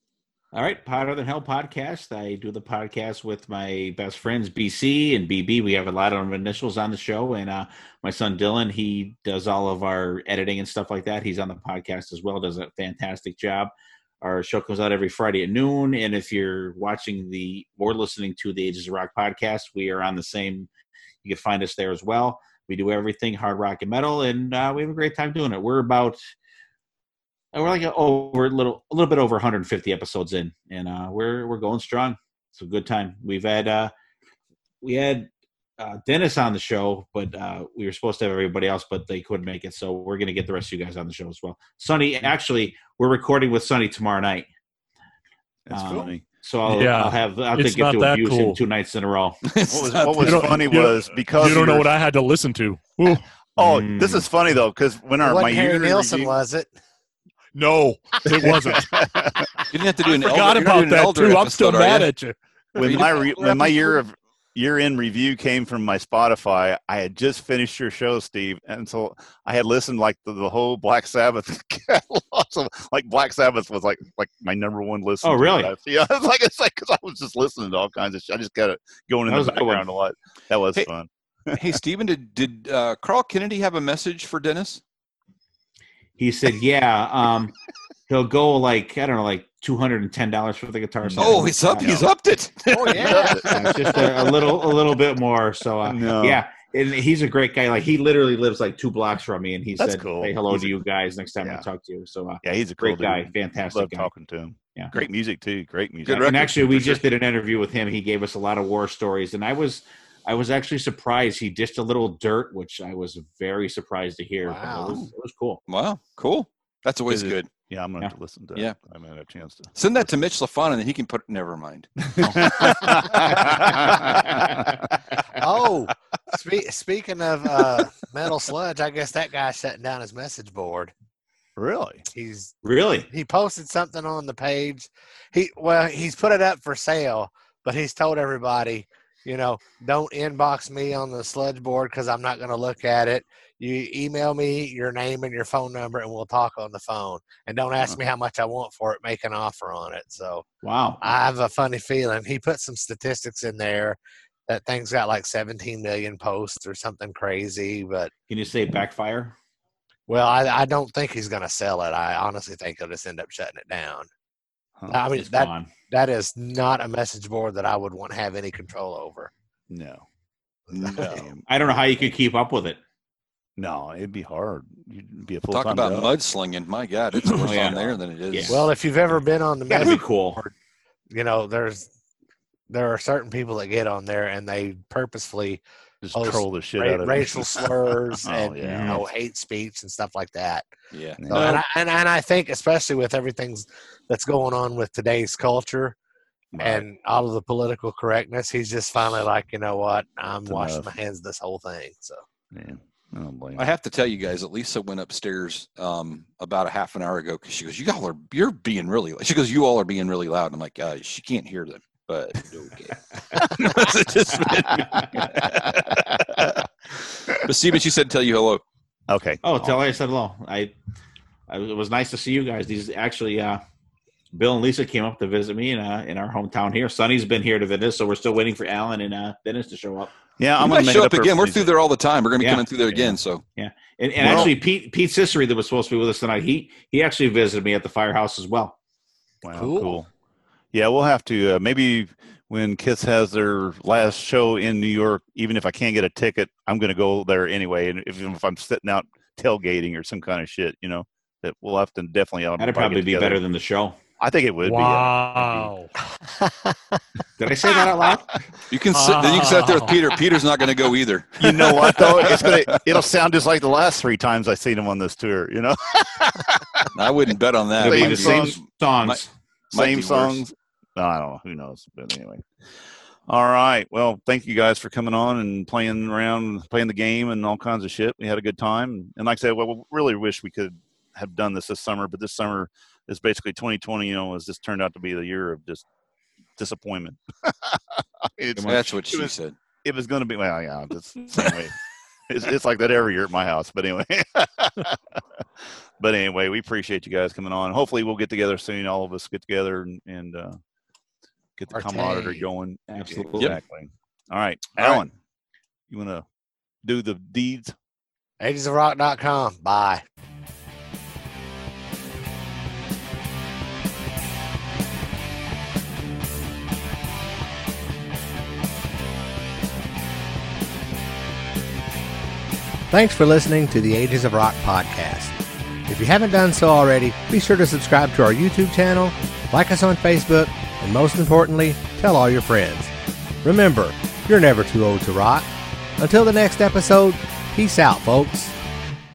All right, Potter Than Hell podcast. I do the podcast with my best friends, B C and B B. We have a lot of initials on the show. And uh, my son, Dylan, he does all of our editing and stuff like that. He's on the podcast as well, does a fantastic job. Our show comes out every Friday at noon. And if you're watching the or listening to the Ages of Rock podcast, we are on the same. You can find us there as well. We do everything hard rock and metal, and uh, we have a great time doing it. We're about – And we're like over a little, a little bit over one hundred fifty episodes in, and uh, we're we're going strong. It's a good time. We've had uh, we had uh, Dennis on the show, but uh, we were supposed to have everybody else, but they couldn't make it. So we're going to get the rest of you guys on the show as well. Sonny, actually, we're recording with Sonny tomorrow night. That's Um, funny. So I'll, Yeah. I'll have I'll have It's to get not to that abuse cool. him two nights in a row. What was, not- what was You don't- funny you don't- was because You don't of know your- what I had to listen to. Ooh. Oh, Mm. this is funny though, because when our It my wasn't Harry year Nilsson, review- was it? No, it wasn't. You didn't have to do an Forgot elder, about an that elder too. I'm still episode, are mad you? at you. when You my didn't re- have when my episode? year of year end review came from my Spotify, I had just finished your show, Steve, and so I had listened like the, the whole Black Sabbath catalog. So, like Black Sabbath was like like my number one listen. Oh, to. really? Yeah, it's like it's like because I was just listening to all kinds of shit. I just got it going in That was the a good one. background a lot. That was Hey, fun. Hey, Stephen, did did uh, Carl Kennedy have a message for Dennis? He said, "Yeah, um, he'll go like I don't know, like two hundred and ten dollars for the guitar." or something. Oh, he's up. He's upped it. Oh yeah. Yeah, just a, a little, a little bit more. So, uh, No. yeah, and he's a great guy. Like he literally lives like two blocks from me, and he That's said, cool. "Say hello He's to a- you guys next time yeah. I talk to you." So, uh, Yeah, he's a cool great guy, dude. fantastic Love guy. talking to him. Yeah. Great music too. Great music. Good And record, actually, we for just did an interview with him. He gave us a lot of war stories, and I was, I was actually surprised. He dished a little dirt, which I was very surprised to hear. But Wow. It was, it was cool. Wow, cool. That's always Is it- good. Yeah, I'm gonna have Yeah. to listen to. Yeah. It. I haven't had a chance to. Send that to Mitch LaFon, and then he can put. Never mind. Oh, spe- speaking of uh, Metal Sludge, I guess that guy's shutting down his message board. Really? He's Really? he posted something on the page. He well, he's put it up for sale, but he's told everybody, you know, don't inbox me on the sludge board because I'm not going to look at it. You email me your name and your phone number, and we'll talk on the phone. And don't ask me how much I want for it. Make an offer on it. So Wow. I have a funny feeling. He put some statistics in there. That thing's got like seventeen million posts or something crazy. But Can you say backfire? well, I, I don't think he's going to sell it. I honestly think he'll just end up shutting it down. Huh. I mean, It's that gone. that is not a message board that I would want to have any control over. No. No. Damn. I don't know how you could keep up with it. No, it'd be hard. You'd be a full Talk time about job. mudslinging. My God, it's worse Oh, yeah. on there than it is. Yeah. Well, if you've ever been on the That'd be message cool. board, you know, there's there are certain people that get on there and they purposefully Just post troll the shit ra- out of racial slurs Oh, and yeah. you know hate speech and stuff like that. Yeah. Yeah. So, and, I, and and I think especially with everything that's going on with today's culture Right. and all of the political correctness, he's just finally like, you know what, I'm It's washing enough. my hands of this whole thing. So Yeah. I don't blame I you. have to tell you guys that Lisa went upstairs um, about a half an hour ago because she goes, "You all are you're being really." She goes, "You all are being really loud." I'm like, uh, "She can't hear them, but okay." It just- but Steven, she said to tell you hello. Okay. Oh, tell her I said hello. I, I it was nice to see you guys. These actually, uh, Bill and Lisa came up to visit me in uh, in our hometown here. Sonny's been here to visit, so we're still waiting for Alan and uh, Dennis to show up. Yeah, I'm I'm might gonna make show it up there again. for We're you. through there all the time. We're going to be Yeah. coming through there again. So And, and Well- actually, Pete Pete Cicery that was supposed to be with us tonight, he he actually visited me at the firehouse as well. Wow, Cool. cool. Yeah, we'll have to uh, maybe when Kiss has their last show in New York. Even if I can't get a ticket, I'm going to go there anyway. And if, if I'm sitting out tailgating or some kind of shit, you know, that we'll have to definitely. I'll That'd probably probably get be together. better than the show. I think it would Wow. Did I say that out loud? you can sit. Then you can sit out there with Peter. Peter's not going to go either. be. You know what though? It's gonna. It'll sound just like the last three times I've seen him on this tour. You know, I wouldn't bet on that. It'll be Same the Might be- same songs. Might same be worse. songs. No, I don't know. Who knows? But anyway. All right. Well, thank you guys for coming on and playing around, playing the game and all kinds of shit. We had a good time. And like I said, well, we really wish we could have done this this summer, but this summer is basically twenty twenty, you know, has just turned out to be the year of just disappointment. I mean, it's, That's what it she was, said. it was going to be, well, yeah, just same way. it's, it's like that every year at my house. But anyway, but anyway, we appreciate you guys coming on. Hopefully, we'll get together soon. All of us get together and, and uh, get the Our camaraderie team. going. Absolutely. Exactly. All right, All right. Alan, you want to do the deeds? ages of rock dot com. Bye. Thanks for listening to the Ages of Rock podcast. If you haven't done so already, be sure to subscribe to our YouTube channel, like us on Facebook, and most importantly, tell all your friends. Remember, you're never too old to rock. Until the next episode, peace out, folks.